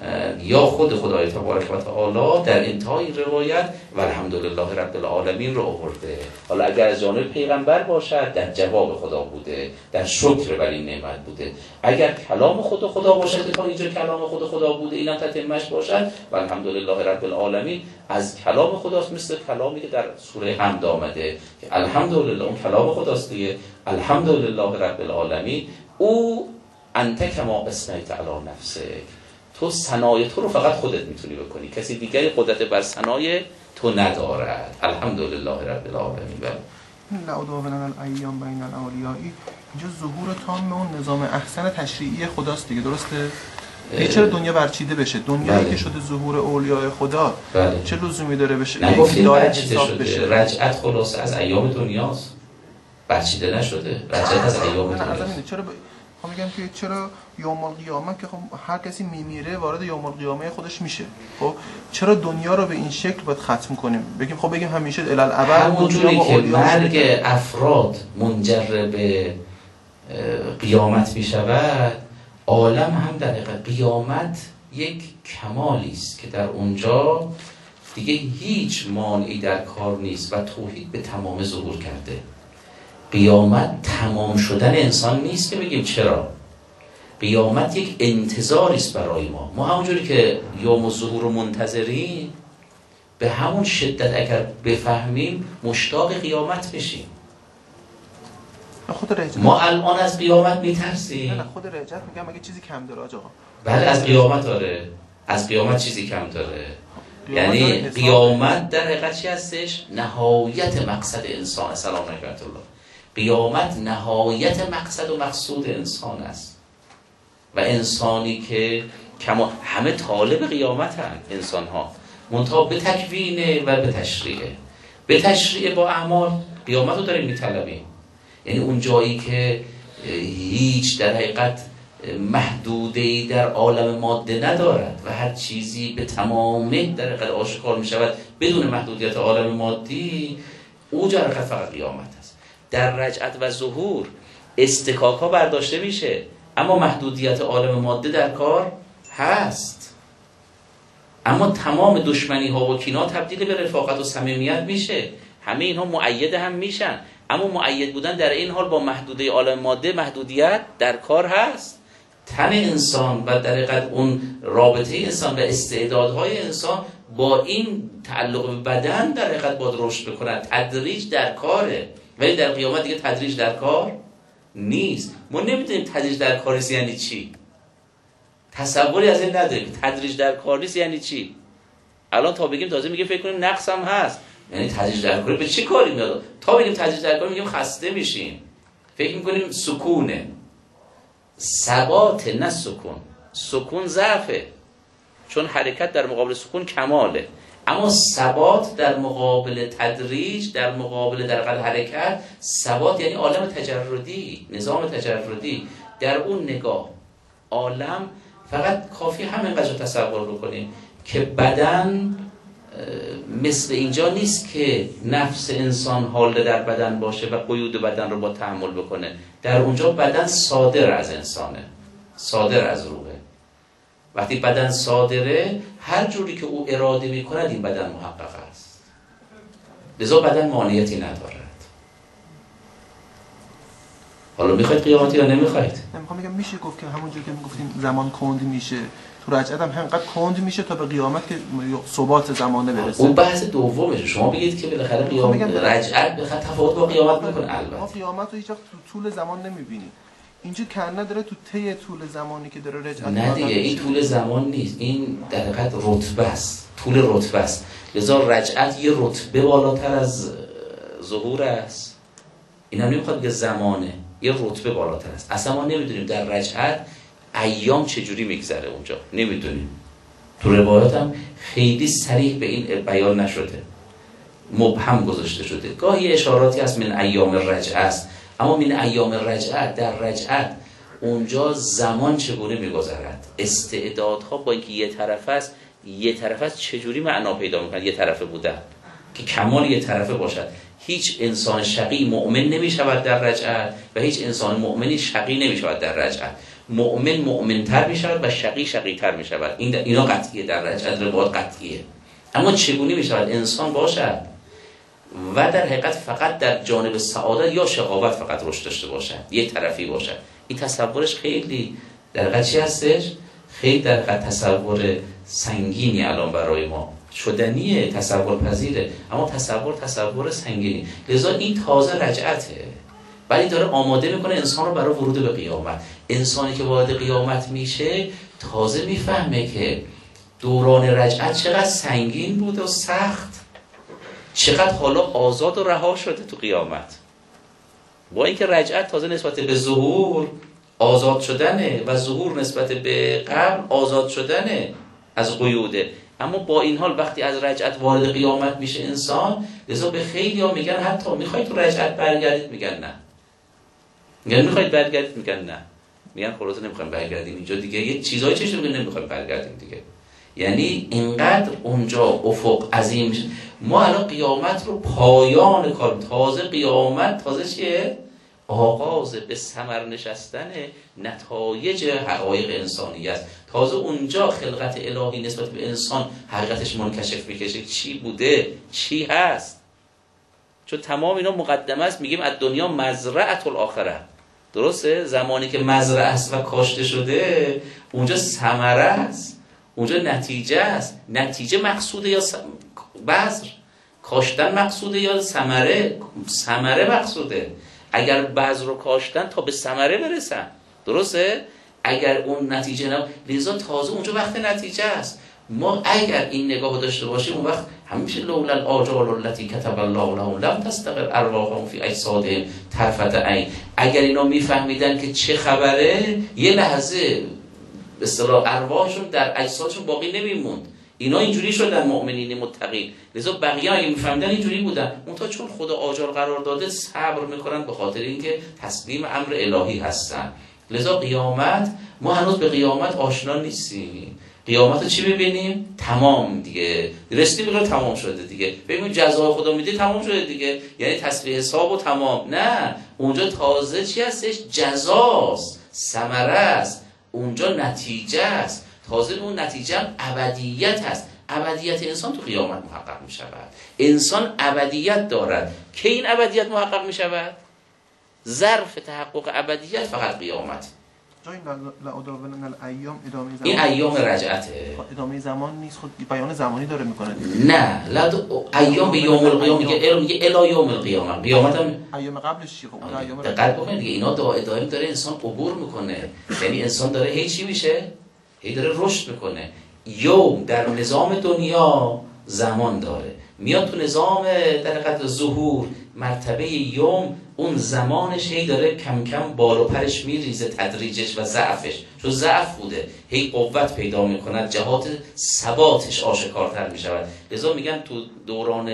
یا خود خدای تبارک و تعالی در انتهای روایت و الحمدلله رب العالمین رو آورده. حالا اگر از جانب پیغمبر باشد در جواب خدا بوده، در شکر بر این نعمت بوده. اگر کلام خدا باشد که تا اینجا کلام خدا بوده اینم تتمش باشد و الحمدلله رب العالمین از کلام خداست، مثل کلامی که در سوره حمد آمده که الحمدلله اون کلام خداست دیگه. الحمدلله رب العالمین او انت کما اثنیت علی نفسک، تو ثنای تو رو فقط خودت میتونی بکنی، کسی دیگری قدرت بر ثنای تو ندارد. الحمدلله رب العالمین. لعداونا الایام بین الاولیاء، اینجا ظهور تام اون نظام احسن تشریعی خداست دیگه، درسته؟ چرا دنیا برچیده بشه؟ دنیایی که شده ظهور اولیاء خدا چه لزومی داره بشه؟ نگفتیم برچیده شده، رجعت خلاصه از ایام دنیاست، برچیده نشده، رجعت از ایام دنیاست. چرا میگم که چرا یوم القیامه که خب هر کسی میمیره وارد یوم القیامه خودش میشه، خب چرا دنیا رو به این شکل باید ختم کنیم؟ بگیم همیشه الالابد همونجوری که مرگ افراد منجر به قیامت میشود، عالم هم در قیامت یک کمالی است که در اونجا دیگه هیچ مانعی در کار نیست و توحید به تمام ظهور کرده. قیامت تمام شدن انسان نیست که بگیم چرا. قیامت یک انتظاری است برای ما همونجوری که یوم الظهور رو منتظریم، به همون شدت اگر بفهمیم مشتاق قیامت بشیم. ما الان از قیامت میترسیم. نه خود رجعت میگم اگه چیزی کم داره آقا. بله از قیامت داره، از قیامت چیزی کم داره. یعنی قیامت در حقیقت چی هستش؟ نهایت مقصد انسان. سلام علیکم الله. قیامت نهایت مقصد و مقصود انسان است و انسانی که همه طالب قیامت هم انسان ها، منتها به تکوینه و به تشریعه. به تشریع با اعمال قیامت رو داریم میطلبیم، یعنی اون جایی که هیچ در حقیقت محدوده‌ای در عالم ماده ندارد و هر چیزی به تمامی در حقیقت آشکار می شود بدون محدودیت عالم مادی، او در حقیقت فقط قیامت است. در رجعت و ظهور استکاک ها برداشته میشه، اما محدودیت عالم ماده در کار هست. اما تمام دشمنی ها و کینه تبدیل به رفاقت و صمیمیت میشه. همه اینها مؤید هم میشن، اما مؤید بودن در این حال با محدوده عالم ماده محدودیت در کار هست. تن انسان و در حقیقت اون رابطه انسان و استعدادهای انسان با این تعلق به بدن در حقیقت باید رشد بکنن. تدریج در کاره، ولی در قیامت دیگه تدریج در کار نیست. ما نمیدونیم تدریج در کار نیست یعنی چی، تصوری از این نداریم. تدریج در کار نیست یعنی چی؟ الان تا بگیم تازه میگه فکر کنیم نقص هم هست، یعنی تدریج در کار به چی کاری میاد؟ تا بگیم تدریج در کار میگیم خسته میشیم، فکر میکنیم سکونه. ثبات نه سکون. سکون ضعفه، چون حرکت در مقابل سکون کماله، اما ثبات در مقابل تدریج، در مقابل در حقیقت حرکت، ثبات یعنی عالم تجردی، نظام تجردی. در اون نگاه عالم فقط کافی همینقدر تصور بکنیم که بدن مثل اینجا نیست که نفس انسان حال در بدن باشه و قیود بدن رو با تحمل بکنه. در اونجا بدن صادر از انسانه، صادر از روحه. وقتی بدن صادره، هر جوری که او اراده میکند این بدن محقق است، لذا بدن مانعیتی ندارد. حالا میخواید قیامت یا نمیخواید؟ نمیخوام بگم میشه گفت که همونجور که میگفتیم زمان کند میشه، تو رجعت هم همینقدر کند میشه تا به قیامت که ثبات زمانه برسه. اون بحث دومشه. شما بگید که بالاخره قیامت رجعت بخاطر تفاوت با قیامت میکنه. البته ما قیامت رو هیچ وقت تو طول زمان نمیبینیم. اینجا کنه داره تو طی طول زمانی که داره رجعت. نه دیگه این طول زمان نیست، این در حقیقت رتبه است، طول رتبه است. لذا رجعت یه رتبه بالاتر از ظهور است. اینا نمیخواد که زمانه، یه رتبه بالاتر است. اصلا ما نمیدونیم در رجعت ایام چجوری میگذره اونجا، نمیدونیم. تو روایات هم خیلی صریح به این بیان نشده، مبهم گذاشته شده. گاهی اشاراتی هست من ایام رجعه است، اما من ایام رجعت، در رجعت اونجا زمان چگونه میگذرد، استعدادها با اینکه یه طرف است چجوری معنا پیدا میکنه. یه طرفه بودن که کمال یه طرفه باشد. هیچ انسان شقی مؤمن نمیشود در رجعت و هیچ انسان مؤمنی شقی نمیشود در رجعت. مؤمن‌تر میشود و شقی‌تر میشود. اینا قطعیه، در رجعت روایات قطعیه. اما چگونه میشود انسان باشد و در حقیقت فقط در جانب سعادت یا شقاوت فقط رشد داشته باشد، یک طرفی باشد؟ این تصورش خیلی در حقیقت چی هستش؟ خیلی در حقیقت تصور سنگینی الان برای ما شدنیه، تصور پذیره، اما تصور سنگینی. لذا این تازه رجعته، ولی داره آماده میکنه انسان رو برای ورود به قیامت. انسانی که وارد قیامت میشه تازه میفهمه که دوران رجعت چقدر سنگین بود و سخت، چقدر حالا آزاد و رها شده تو قیامت. با اینکه رجعت تازه نسبت به ظهور آزاد شدنه و ظهور نسبت به قبل آزاد شدنه از قیوده، اما با این حال وقتی از رجعت وارد قیامت میشه انسان، لذا به خیلی ها میگن حتی میخواید تو رجعت برگردید؟ میگن نه. میگن میخواید برگردید؟ میگن نه. میگن خلاص نمیخوایم برگردیم اینجا دیگه، یه چیزایی چشم میگن نمیخوایم برگردیم دیگه. یعنی اینقدر اونجا افق عظیم میشه. ما الان قیامت رو پایان کار، تازه قیامت تازه چیه؟ آغاز به ثمر نشستن نتایج حقایق انسانی است. تازه اونجا خلقت الهی نسبت به انسان حقیقتش منکشف میکشه، چی بوده چی هست. چون تمام اینا مقدمه است. میگیم از دنیا مزرعه الاخره، درسته؟ زمانی که مزرعه است و کاشته شده اونجا ثمره است، اونجا نتیجه است. نتیجه مقصوده یا بذر؟ کاشتن مقصوده یا ثمره؟ ثمره مقصوده. اگر بذر رو کاشتن تا به ثمره برسن، درسته؟ اگر اون نتیجه نه، لذا تازه اونجا وقت نتیجه است. ما اگر این نگاه داشته باشیم اون وقت همیشه لولا الاجال التي كتب الله لهم لم تستقر ارواحهم في اجسادهم طرفة عین. اگر اینا میفهمیدن که چه خبره، یه لحظه به اصطلاح ارواحشون در اجسادشون باقی نمیموند. اینا اینجوری شدن مؤمنین متقین. لذا بقیه اگه میفهمیدن اینجوری بودن، اونتا چون خدا آجال قرار داده صبر میکنن به خاطر اینکه تسلیم امر الهی هستن. لذا قیامت، ما هنوز به قیامت آشنا نیستیم. قیامت رو چی ببینیم؟ تمام دیگه، رسیدیم به تمام شده دیگه. ببینیم جزای خدا میده تمام شده دیگه، یعنی تصفیه حساب و تمام. نه، اونجا تازه چی هستش؟ جزاست، ثمره است، اونجا نتیجه است. تازه اون نتیجه هم ابدیت هست. ابدیت انسان تو قیامت محقق می شود. انسان ابدیت دارد. که این ابدیت محقق می شود؟ ظرف تحقق ابدیت فقط قیامت. جای لعداولن الایام ادامه زمان، این ایام رجعته، ادامه زمان نیست، خود بیان زمانی داره میکنه. نه، ایام به یوم القیامه میگه الی یوم القیامه. قیامت هم ایام قبلش چی؟ خب ایام دقت بکنید دیگه، اینا دائم داره انسان عبور میکنه. یعنی انسان داره هی چی میشه؟ هی داره رشد میکنه. یوم در نظام دنیا زمان داره، میاد تو نظام در حقیقت ظهور مرتبه یوم، اون زمانش هی داره کم کم بالا پرش میریزه، تدریجش و ضعفش، چون ضعف بوده هی قوت پیدا میکند، جهات ثباتش آشکارتر میشود. لذا میگن تو دوران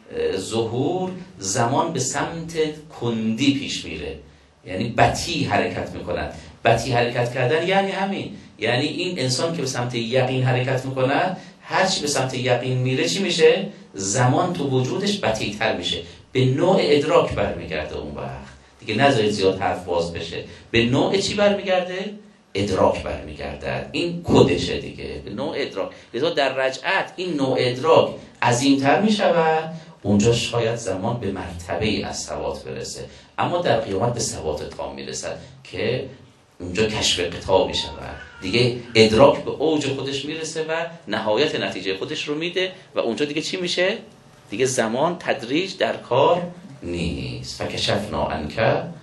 ظهور زمان به سمت کندی پیش میره، یعنی بطی حرکت میکند. بطی حرکت کردن یعنی همین، یعنی این انسان که به سمت یقین حرکت میکند، هر چی به سمت یقین میره چی میشه؟ زمان تو وجودش بطی‌تر میشه، به نوع ادراک برمیگرده. اون وقت دیگه نذارید زیاد حرف باز بشه، به نوع چی برمیگرده؟ ادراک برمیگرده. این کدشه دیگه، به نوع ادراک. لذا در رجعت این نوع ادراک عظیم‌تر میشود، اونجا شاید زمان به مرتبه از ثبات برسه، اما در قیامت به ثبات تام میرسد که اونجا کشف قطاع میشه، دیگه ادراک به اوج خودش میرسه و نهایت نتیجه خودش رو میده و اونجا دیگه چی میشه؟ دیگه زمان تدریج در کار نیست. فکشفنا عنک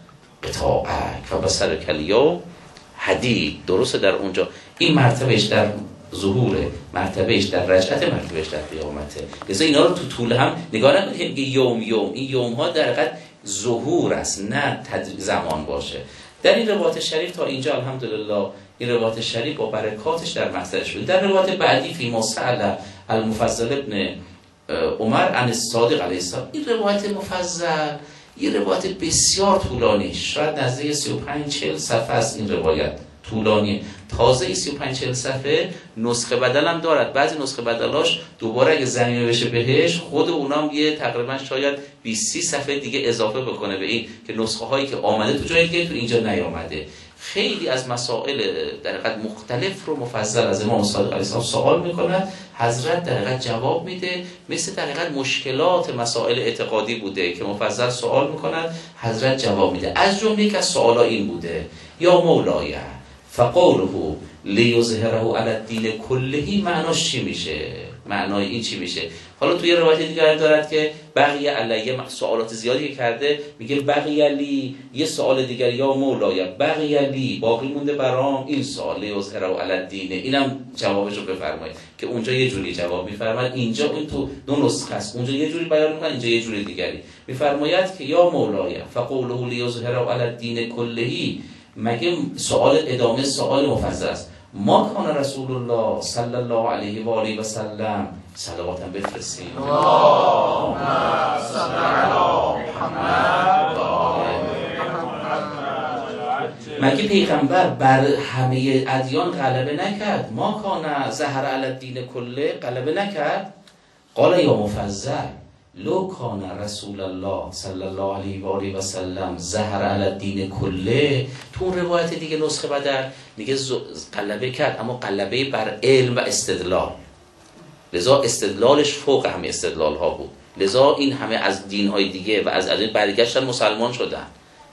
غطاءک فبصرک الیوم حدید. درسته در اونجا این مرتبهش در ظهوره، مرتبهش در رجعت، مرتبهش در قیامته. لذا اینا رو تو طول هم نگاه نکنید که یوم این یوم ها در حقیقت ظهور است، نه زمان باشه. در این روایت شریف تا اینجا الحمدلله این روایت شریف با برکاتش در مصدر شده. در روایت بعدی فی مسأله المفضل ابن عمر عن الصادق علیه السلام، این روایت مفضل یه روایت بسیار طولانی، شاید نزدیک 35-40 صفحه است. این روایت طولانی، تازه 35-40 صفحه. نسخه بدل هم دارد، بعضی نسخه بدلاش دوباره اگه زمینه بشه بهش، خود اونام یه تقریبا شاید 20-30 صفحه دیگه اضافه بکنه به این، که نسخه هایی که آمده تو جایی که تو اینجا نیامده. خیلی از مسائل در حقیقت مختلف رو مفصل از امام صادق علیه السلام سوال میکنند، حضرت در حقیقت جواب میده. مثل در حقیقت مشکلات مسائل اعتقادی بوده که مفصل سوال میکنند، حضرت جواب میده. از جمله یک از سوالا این بوده یا مولای فقوله لیظهره علی الدین کلهی، معناش چی میشه؟ معنای این چی میشه؟ حالا توی روایت دیگر دارد که بقیه علیه، سوالات زیادی کرده، میگه بقیه لی، یه سوال دیگر یا مولای بقیه لی، باقی مونده برام این سوال لیظهره علی الدین، اینم جوابش رو بفرمایید. که اونجا یه جوری جواب میفرماید، اینجا اون تو دو نسخه است، اونجا یه جوری بیان میکنه، اینجا یه جوری دیگری میفرماید که یا مولای فقوله لیظهره علی الدین کلهی، مگه سوال ادامه سوال مفصل است. ما کان رسول الله صلی الله علیه و آله و سلم، صلواتم بفرستیم اللهم صل علی محمد و آل محمد. مگه پیغمبر بر همه ادیان غلبه نکرد؟ ما کان ظهر علی الدین کله، غلبه نکرد؟ قال یا مفضل لو کان رسول الله صلی الله علیه و آله و سلم ظهر علی الدین کله. تو اون روایت دیگه نسخه بدر میگه غلبه کرد، اما غلبه بر علم و استدلال، لذا استدلالش فوق همه استدلال ها بود، لذا این همه از دین های دیگه و از این برگشتن مسلمان شدن.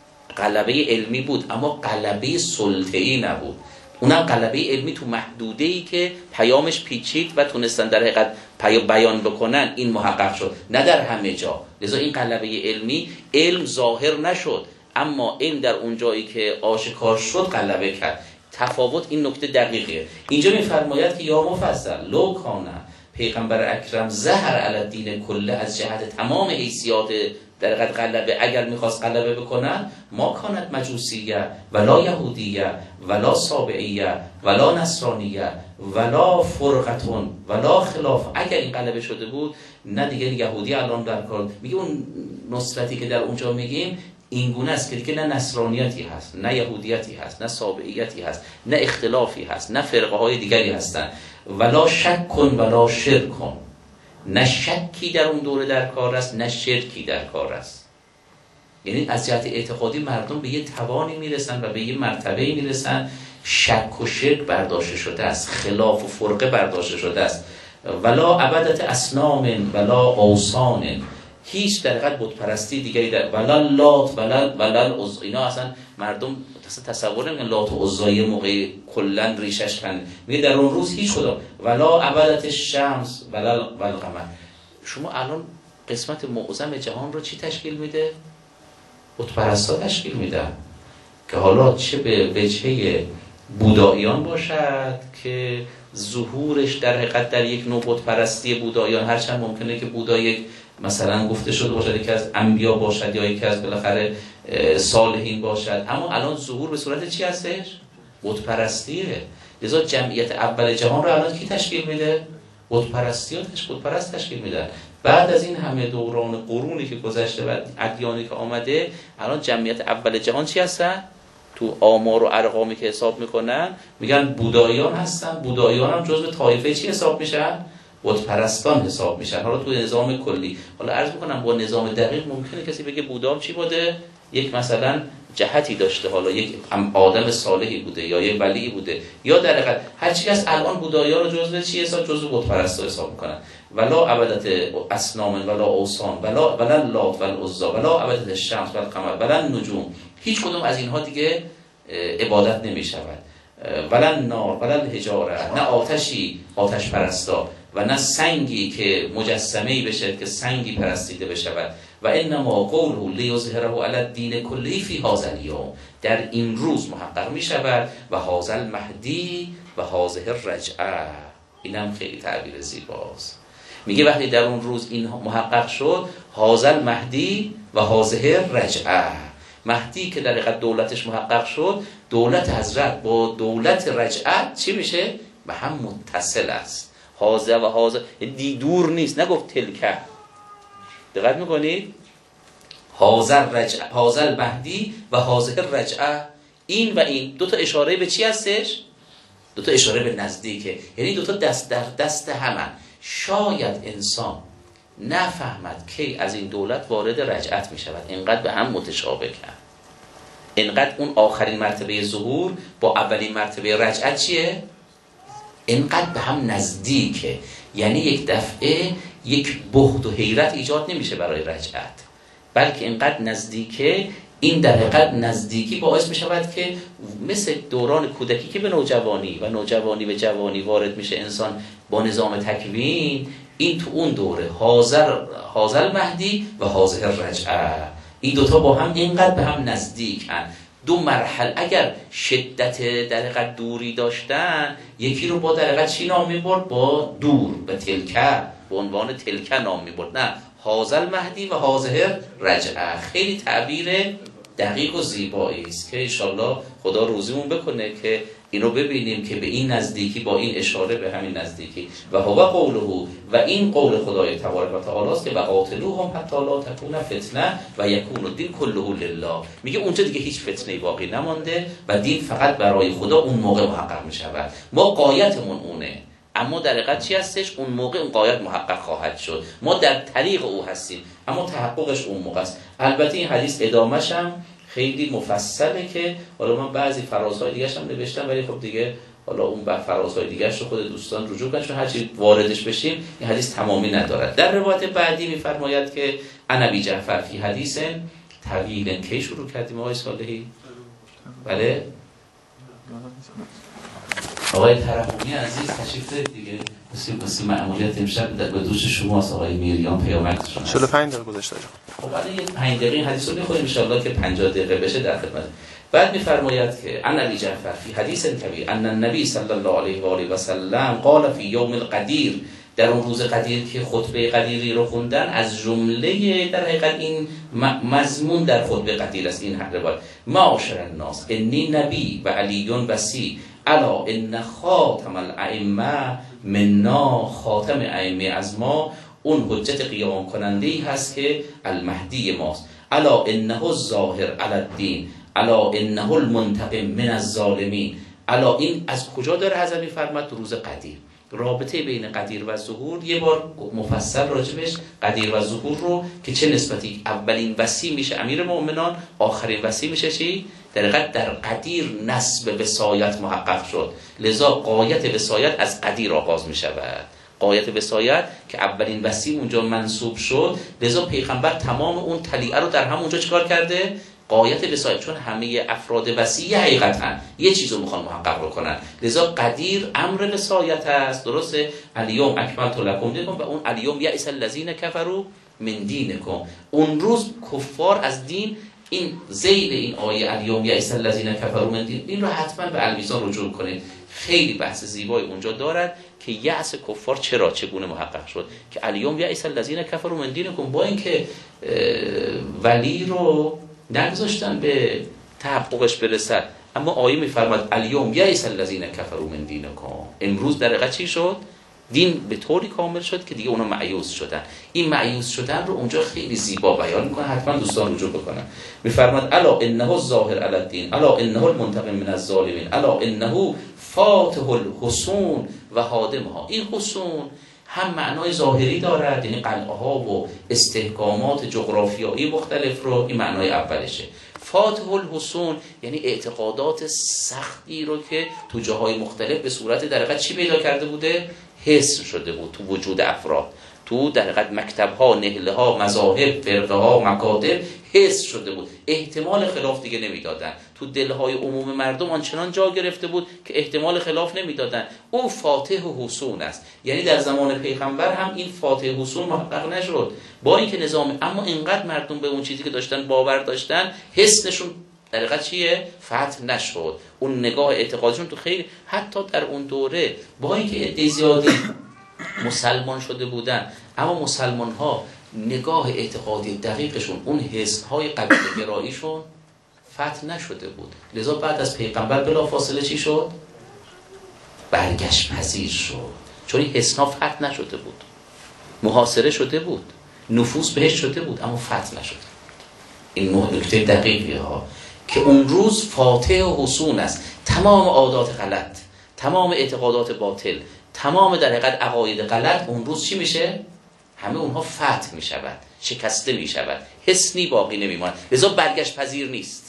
غلبه علمی بود اما غلبه سلطه‌ای نبود، اونم غلبه علمی تو محدوده‌ای که پیامش پیچید و تونستن در حقیقت بیان بکنن، این محقق شد، نه در همه جا. لذا این غلبه علمی، علم ظاهر نشد اما علم در اون جایی که آشکار شد غلبه کرد. تفاوت این نکته دقیقه. اینجا میفرماید که یا مفصل لو کانه، پیغمبر اکرم ظهر علی الدین کله، از جهت تمام حیثیات در حقیقت غلبه، اگر میخواست غلبه بکنن، ما کانت مجوسیه ولا یهودیه ولا سابعیه ولا نصرانیه ولا فرقتون ولا خلاف. اگر این غلبه شده بود، نه دیگه یهودی الان در کار. میگه اون نصرتی که در اونجا میگیم این گونه است که دیگه نه نصرانیتی هست، نه یهودیتی هست، نه سابعیتی هست، نه اختلافی هست، نه فرقه های دیگری هستن. ولا شک کن ولا شرک کن، نه شکی در اون دوره در کار است، نه شرکی در کار است. یعنی از جهت اعتقادی مردم به یه توانی میرسن و به یه مرتبه‌ای میرسن، شک و شرک برداشته شده است، خلاف و فرقه برداشته شده است. ولا عبادت اصنام ولا اوثان، هیچ در حقیقت بت پرستی دیگری در، ولا لات ولا عزا. اینا اصلا مردم تصور نمیکنن لات و عزا یه موقع کلا ریشش کنه. میگه در اون روز هیچ خدا، ولا عبادت شمس ولا القمر. شما الان قسمت معظم جهان رو چی تشکیل میده؟ بت پرستا تشکیل میدن، که حالا چه به وجهه بوداییان باشد که ظهورش در حقیقت در یک نوع بت پرستی بوداییان، هرچند ممکنه که بودا یک مثلا گفته شده باشد یکی از انبیا باشد یا یکی از بالاخره صالحین باشد، اما الان ظهور به صورت چی هستش؟ بت پرستیه. لذا جمعیت اول جهان رو الان کی تشکیل میده؟ بت پرست تشکیل میدن. بعد از این همه دوران قرونی که گذشته و ادیانی که آمده، الان جمعیت اول جهان چی هستن؟ تو آمار و ارقامی که حساب میکنن میگن بوداییان هستن. بوداییان هم جزو طایفه چی حساب میشن؟ بت پرستان حساب میشن. حالا تو نظام کلی، حالا عرض میکنم با نظام دقیق ممکنه کسی بگه بودا چی بوده؟ یک مثلا جهتی داشته، حالا یک آدم صالحی بوده یا یک ولی بوده، یا در حقیقت هر چی از الان بودایی‌ها رو جزو چی حساب؟ جزو بت پرستا حساب میکنن. ولا عبادت اصنام ولا اوثان ولا لات ولا عزا ولا عبادت شمس ولا قمر ولا نجوم. هیچ کدوم از اینها دیگه عبادت نمیشود. ولا نار ولا الحجاره، نه آتش پرستا و نه سنگی که مجسمه‌ای بشه که سنگی پرستیده بشود. و انما قوله لیظهره علی الدین کله فی هذا الیوم، در این روز محقق می شود. و هذا المهدی و هذه الرجعه، اینم خیلی تعبیر زیباست. میگه وقتی در اون روز این محقق شد، هذا المهدی و هذه الرجعه، مهدی که در حقیقت دولتش محقق شد، دولت حضرت با دولت رجعه چی میشه؟ به هم متصل است. هذا و هذا دور نیست، نگفت تلکه. دقت میکنید؟ هذا المهدی و هذه الرجعه، این و این دو تا اشاره به چی هستش؟ دو تا اشاره به نزدیکه، یعنی دو تا دست در دست همن. شاید انسان نفهمد که از این دولت وارد رجعت می شود، اینقدر به هم متشابه کرد. اینقدر اون آخرین مرتبه ظهور با اولین مرتبه رجعت چیه؟ اینقدر به هم نزدیکه، یعنی یک دفعه یک بهت و حیرت ایجاد نمیشه برای رجعت، بلکه اینقدر نزدیکه. این در حقیقت نزدیکی باعث می شود که مثل دوران کودکی که به نوجوانی و نوجوانی به جوانی وارد میشه انسان با نظام تکوین، این تو اون دوره حاضر مهدی و حاضر رجعه، این دوتا با هم اینقدر به هم نزدیکن. دو مرحله اگر شدت در حقیقت دوری داشتن، یکی رو با در حقیقت چی نام میبرد؟ با دور، به تلکه، به عنوان تلکه نام میبرد. نه، حاضر مهدی و حاضر رجعه خیلی تعبیر دقیق و زیبایی است که انشالله خدا روزیمون بکنه که اینو ببینیم که به این نزدیکی، با این اشاره به همین نزدیکی و هو قوله، و این قول خدای تبارک و تعالی است که وقاتلوهم حتی لا تکون فتنه و یکون الدین کله لله. میگه اونجا دیگه هیچ فتنه‌ای باقی نمانده و دین فقط برای خدا اون موقع محقق میشود. ما غایتمون اونه، اما در حقیقت چی هستش؟ اون موقع اون غایت محقق خواهد شد. ما در طریق او هستیم، اما تحققش اون موقع است. البته این حدیث ادامه‌ش هم خیلی مفصله که حالا من بعضی فرازهای دیگه‌اش هم نوشتم، ولی خب دیگه حالا اون فرازهای دیگه‌اش رو خود دوستان رجوع کنن، چون هر چی واردش بشیم این حدیث تمامی ندارد. در روایت بعدی می‌فرماید که عن ابی جعفر فی حدیث طویل، کی شروع کردیم آقای صالحی؟ بله آقای ترحمی عزیز تشریف دارید دیگه، مثل معمولیت امشب به دوش شماست آقای میریان پیامکتشون 45 دقیقه گذشته. خب بعد یه 5 دقیقه این حدیث رو می‌خونیم ان شاءالله که 50 دقیقه بشه در خدمت. بعد می‌فرماید که عن ابی جعفر فی حدیث طویل ان النبی صلی الله علیه و آله و سلم قال فی یوم القدیر، در اون روز قدیر که خطبه قدیری رو خوندن، از جمله در حقیقت این مضمون در خطبه قدیر است این روایت: معاشر الناس انی نبی و علی وصی الا ان خاتم الائمه منا، خاتم ائمه از ما اون حجت قیام کننده ای هست که المهدی ماست. الا انه الظاهر علی الدین الا انه المنتقم من الظالمین. الا این از کجا داره حضرت میفرماد؟ روز قدیر. رابطه بین قدیر و ظهور یه بار مفصل راجبش قدیر و ظهور رو که چه نسبتی، اولین وصی میشه امیر مومنان، آخرین وصی میشه چی؟ در حقیقت در قدیر نسب وصایت محقق شد، لذا غایت وصایت از قدیر آغاز میشود. غایت وصایت که اولین وصی اونجا منصوب شد، لذا پیغمبر تمام اون تلیعه رو در همونجا چکار کرده؟ غایت وصایت، چون همه افراد وصی حقیقتا یه چیزو میخوان محقق بکنن، لذا قدیر امر وصایت است. درسته؟ الیوم اکملت لکم دینکم و اون الیوم یئس الذین کفروا من دینکم، اون روز کفار از دین. این ذیل این آیه الیوم یئس الذین کفروا من دین، این رو حتما به المیزان رجوع کنید، خیلی بحث زیبایی اونجا دارد که یأس کفار چگونه محقق شد که الیوم یئس الذین کفروا من دینکم، با اینکه ولی رو نگذاشتن به تحققش برسد، اما آیه میفرماد الیوم یئس الذین کفروا من دینکم، امروز در حقیقت چی شد؟ دین به طوری کامل شد که دیگه اونا مایوس شدن. این مایوس شدن رو اونجا خیلی زیبا بیان میکنه، حتما دوستان رجوع بکنن. میفرماد الا انه الظاهر علی الدین الا انه المنتقم من الظالمین الا انه فاتح الحصون و هادمها. این حصون هم معنای ظاهری دارد، یعنی قلعه ها و استحکامات جغرافیایی مختلف رو، این معنای اولشه. فاتح الحصون یعنی اعتقادات سختی رو که تو جاهای مختلف به صورت در حقیقت چی پیدا کرده بوده؟ حس شده بود تو وجود افراد، تو در حقیقت مکتب ها، نهله ها، مذاهب، فرقه ها، مکاتب حس شده بود، احتمال خلاف دیگه نمیدادن. تو دلهای عموم مردم آنچنان جا گرفته بود که احتمال خلاف نمیدادن. او فاتح حصون است، یعنی در زمان پیغمبر هم این فاتح حصون محقق نشد با اینکه نظام، اما اینقدر مردم به اون چیزی که داشتن باور داشتن، حسشون در حقیقت چیه؟ فتح نشد. اون نگاه اعتقادشون تو خیلی، حتی در اون دوره با اینکه عده زیادی مسلمان شده بودن، اما مسلمان ها نگاه اعتقادی دقیقشون، اون حسهای قبیله گراییشون فتح نشده بود. لذا بعد از پیغمبر بلا فاصله چی شد؟ برگشت پذیر شد، چون این حسها فتح نشده بود، محاصره شده بود، نفوذ بهش شده بود، اما فتح نشده. این نکته دقیقی ها که اون روز فاتح و حصون است. تمام عادات غلط، تمام اعتقادات باطل، تمام در حقیقت عقاید غلط اون روز چی میشه؟ همه اونها فتح میشود، شکسته میشود، حسنی باقی نمیماند. لذا برگشت پذیر نیست.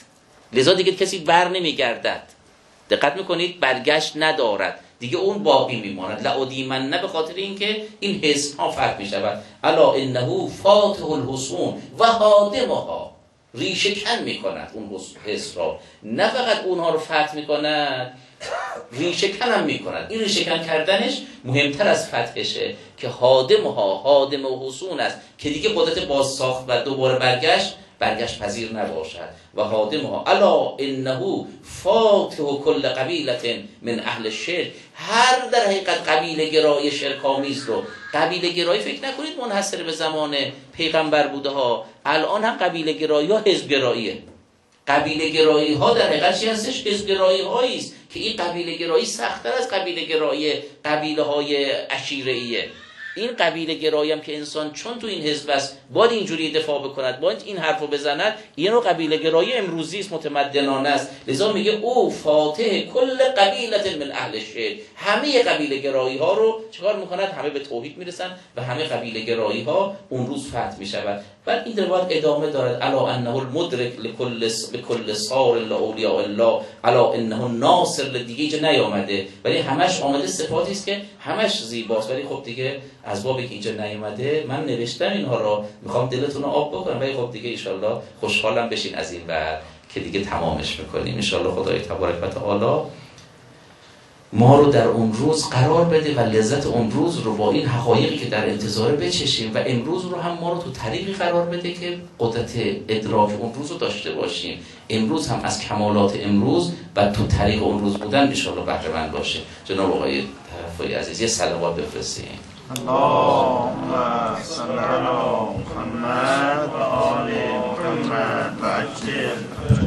لذا دیگه کسی بر نمیگردد. دقت میکنید؟ برگشت ندارد دیگه، اون باقی میماند. لأدیمن، نه به خاطر اینکه این حس ها فتح میشود. الا انه فاتح الحصون و هادمها، ریشه کن میکند اون حس را، نه فقط اونها رو فتح میکند، ریشه کن هم میکند. این ریشه کن کردنش مهمتر از فتحشه که هادمها، هادم و حصون است که دیگه قدرت بازساخت و دوباره برگشت پذیر نباشد. و هادمها الا انه فاتح کل قبیلة من اهل الشرک. هر در حقیقت قبیله گرایی شرک‌آمیز رو، قبیله گرایی فکر نکنید منحصر به زمان پیغمبر بوده ها، الان هم قبیله گرایی ها حزب گراییه. قبیله گرایی ها در حقیقت چی هستش؟ حزب گرایی هایی است که این قبیله گرایی سخت‌تر از قبیله گرایی قبیله های عشیره‌ایه. این قبیله گرایی هم که انسان چون تو این حزب است باید اینجوری دفاع بکند، باید این حرفو بزند، این رو قبیله گرایی امروزی است، متمدنانه است. لذا میگه او فاتح کل قبیله من اهل الشرک. همه قبیله گرایی ها رو چیکار میکند؟ همه به توحید میرسن و همه قبیله گرایی ها اون روز فتح میشود. بعد این روایت ادامه دارد: الا انه المدرک لكل صار لاولیاء الله، الا انه الناصر. دیگه اینجا نیامده ولی همش آمده صفاتی است که همش زیباست، ولی خب دیگه از بابی که اینجا نیامده من نوشتم اینها رو، میخوام دلتون رو آب بکنم، ولی خب دیگه ان شاءالله خوشحالم بشین از این بعد که دیگه تمامش میکنیم. ان شاءالله خدای تبارک و تعالی ما رو در اون روز قرار بده و لذت اون روز رو با این حقایقی که در انتظار بچشیم، و امروز رو هم ما رو تو طریقی قرار بده که قدرت ادراک اون روز رو داشته باشیم. امروز هم از کمالات امروز و تو طریق اون روز بودن ان شاءالله بهره مند باشیم. جناب آقای طرفای عزیز یه صلوات بفرستیم. اللهم صل علی محمد و آل محمد و عجل.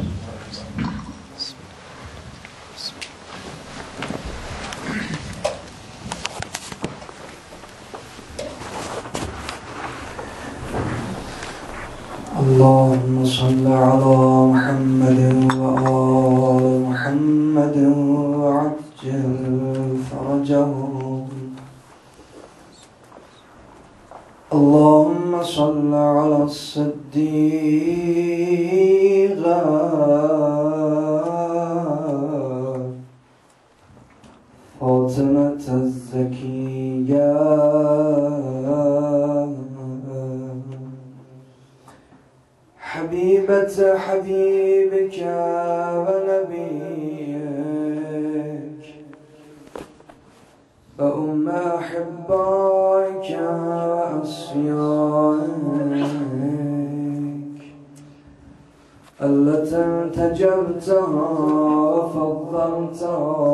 اللهم صل على محمد وآل محمد وعجل فرجهم. اللهم صل على الصديق فاطمة الزكية حبيبة حبيبك ونبيك وأم أحبائك وأصفيائك التي انتجبتها وفضلتها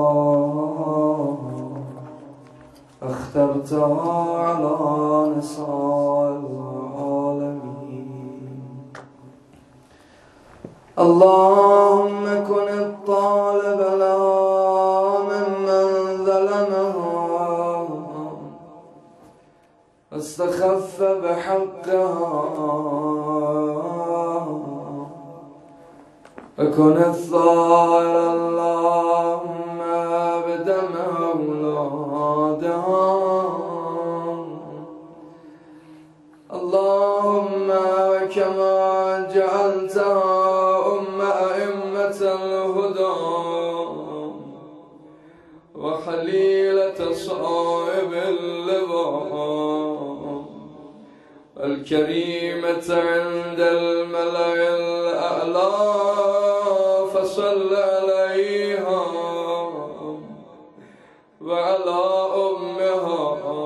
واخترتها على نساء العالمين. اللهم كن الطالب لها ممن ظلمها واستخف بحقها، وكن الثائر اللهم بدم أولادها. اللهم وكما جعلتها الهدى وخليلة صائب اللواء الكريمة عند الملأ الأعلى، فصل عليها وعلى أمها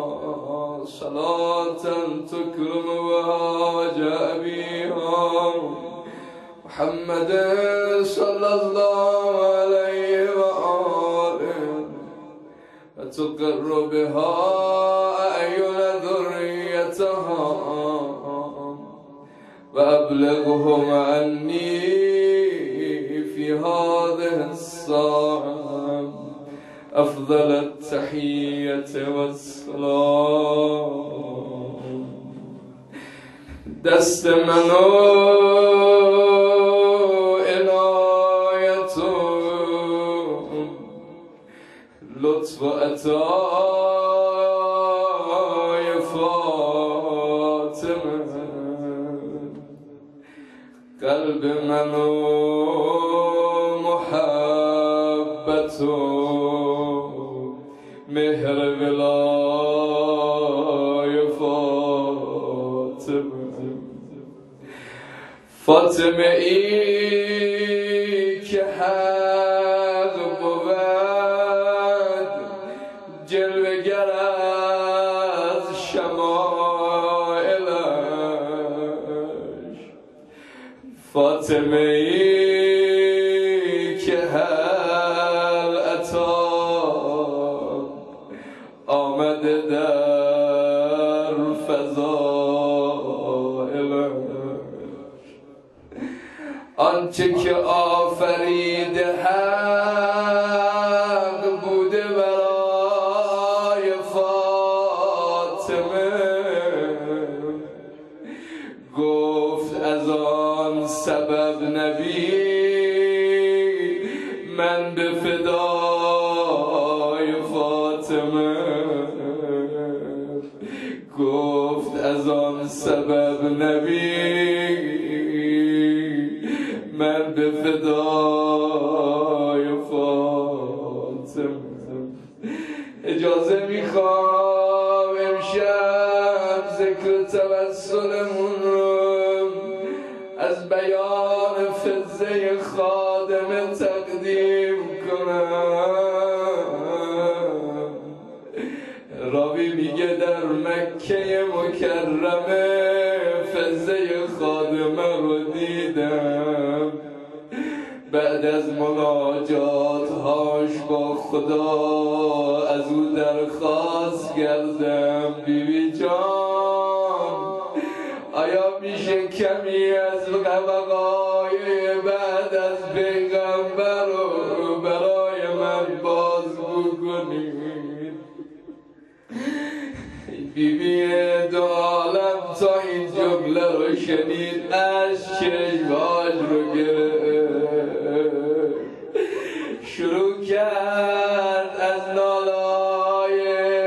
صلاة تكرم بها وجاء بها محمد صلى الله عليه وآله، وتقر بها أعين ذريتها، وأبلغهم عني في هذه الساعة أفضل التحية والسلام. دست منو لطف عطای فاطمه قلب منو تو مهر ولای فاطمه ای که حق بود جلوگر از شمائلش فاطمه ای که هر عطا آمده در فضائلش آنچه که آفرید حق بوده برای فاطمه گفت از آن سبب نبی من به فدای فاطمه گفت از آن سبب نبی من به فدای فاطمه اجازه میخوام امشب ذکر توسلمون رو از بیان فضه خادم تقدیم کنم راوی میگه در مکه مکرمه فضه خادمه رو دیدم بعد از مناجات هاش با خدا از او درخواست کردم بیبی جان آیا میشه کمی از وقایع بعد از پیغمبر رو برای من بازگو کنید بیبی دو عالم تا این جمله رو شنید از چشماش رو گرفت شروع کرد از نالای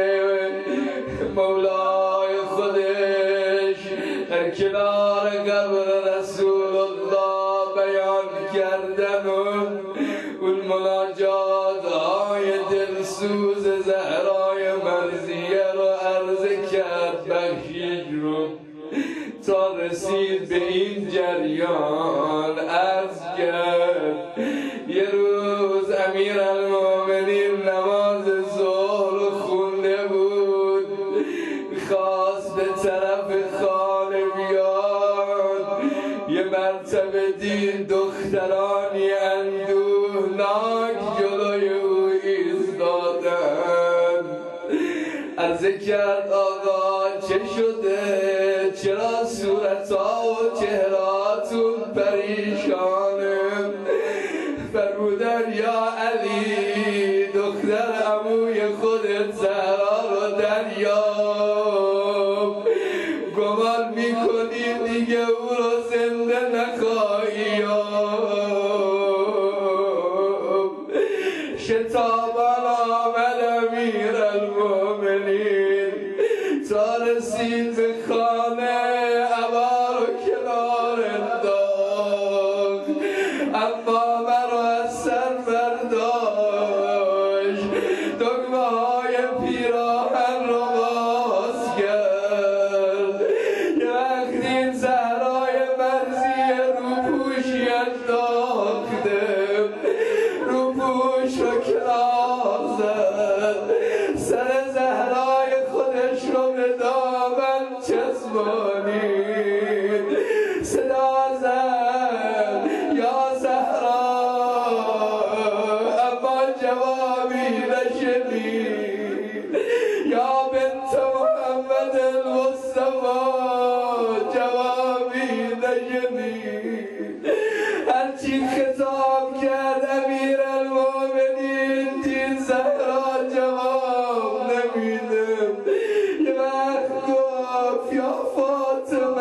مولای خودش در کنار قبر رسول الله بیان کردن اون مناجات های دلسوز زهرای مرضیه رو عرض کرد بخشیش رو تا رسید به این جریان عرض کرد یه روز امیرالمومنین نماز ظهر خونده بود خواست به طرف خانه بیاد یه مرتبه دید دخترانی اندوهناک جلوی او ایستادن عرض کرد آقا چه شده چرا صورتها و چهراتون پریشانه فرمودن یا علی دختر عموی خودت زهرا رو دریاب گمان میکنی دیگه او رو زنده نخواهی یاب شتابان آمد امیرالمومنین تا رسید به خانه عبا رو کنار انداخت اما مرا از سر برداشت دگمه های پیراهن رو باز کرد یه وقت این زهرای مرضیه رو پوشی انداخته رو پوش رو کنار زد سر زهرای خودش رو به دامن چسبانید صدا زد یا زهرا اما جوابی نشنید یا بنت محمد المصطفى جوابی نشنید هرچی خطاب کرد امیرالمومنین دید زهرا جواب نمیده یه وقت گفت یا فاطمه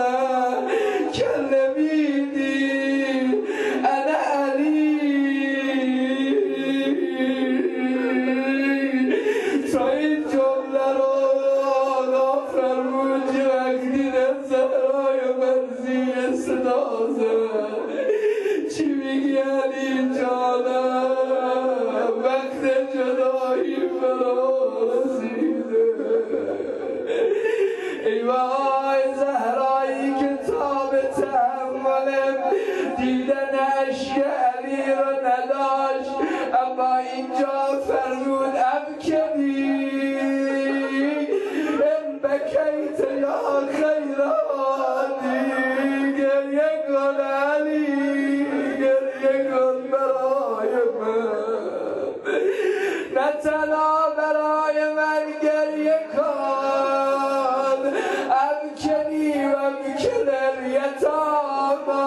بکیت یا خیر هادی گریه کن علی گریه کن برای من نه تنها برای من گریه کن ابکنی و ابکن الیتاما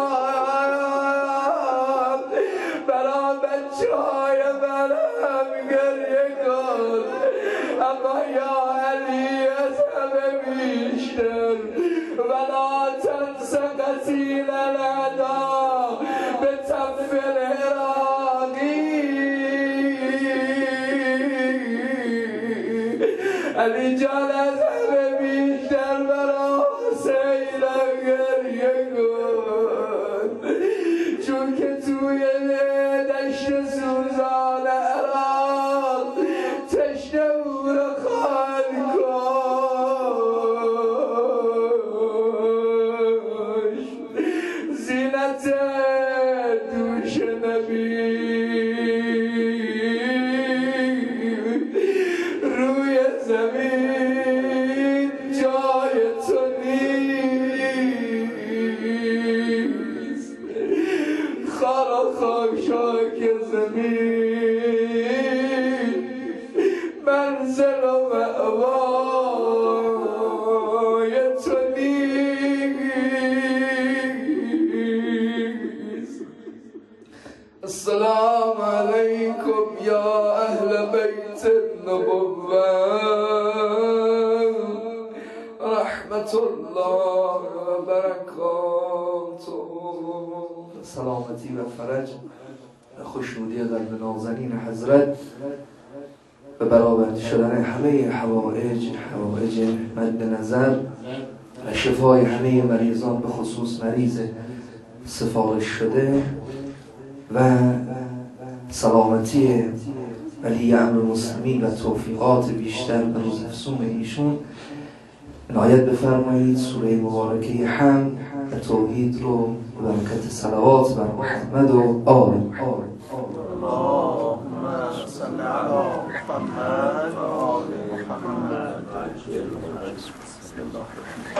برا بچه های من هم گریه کن اما یا علی از همه بیشتر ولا تنس قتیل العدا به طف العراقی علی جان از همه بیشتر برا حسین گریه کن چون که توی دشت سوزان عراق تشنه او رو خواهد کشت زینت دوش نبی روی زمین جای تو نیست خار و خاک زمین منزل و مأوای تو نیست السلام علیکم یا اهل بیت النبوة رحمت الله و برکاته. سلامتی و فرج و خوشنودی قلب نازنین حضرت و برآورده شدن همه حوائج مد نظر و شفای همه مریضان به خصوص مریض سفارش شده و سلامتی ولی امر مسلمین و توفیقات بیشتر به روز افسون ایشون عنایت بفرمایید. سوره مبارکه حمد و توحید رو به برکت صلوات بر محمد و آل اللهم صل علی محمد و آل محمد. بسم الله الرحمن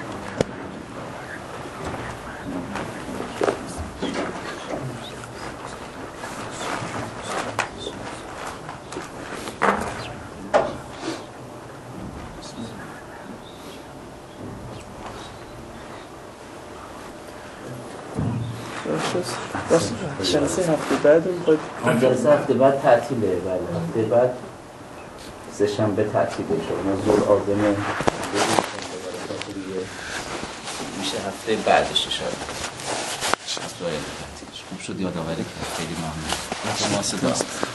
جلسه هفته بعد جلسه هفته بعد تعطیله. بله هفته بعد سه شنبه تعطیله شما زور آزمه میشه هفته بعدش شاید هفته تعطیلش خوب شد یادآوری کرد. خیلی ممنون. ما صدا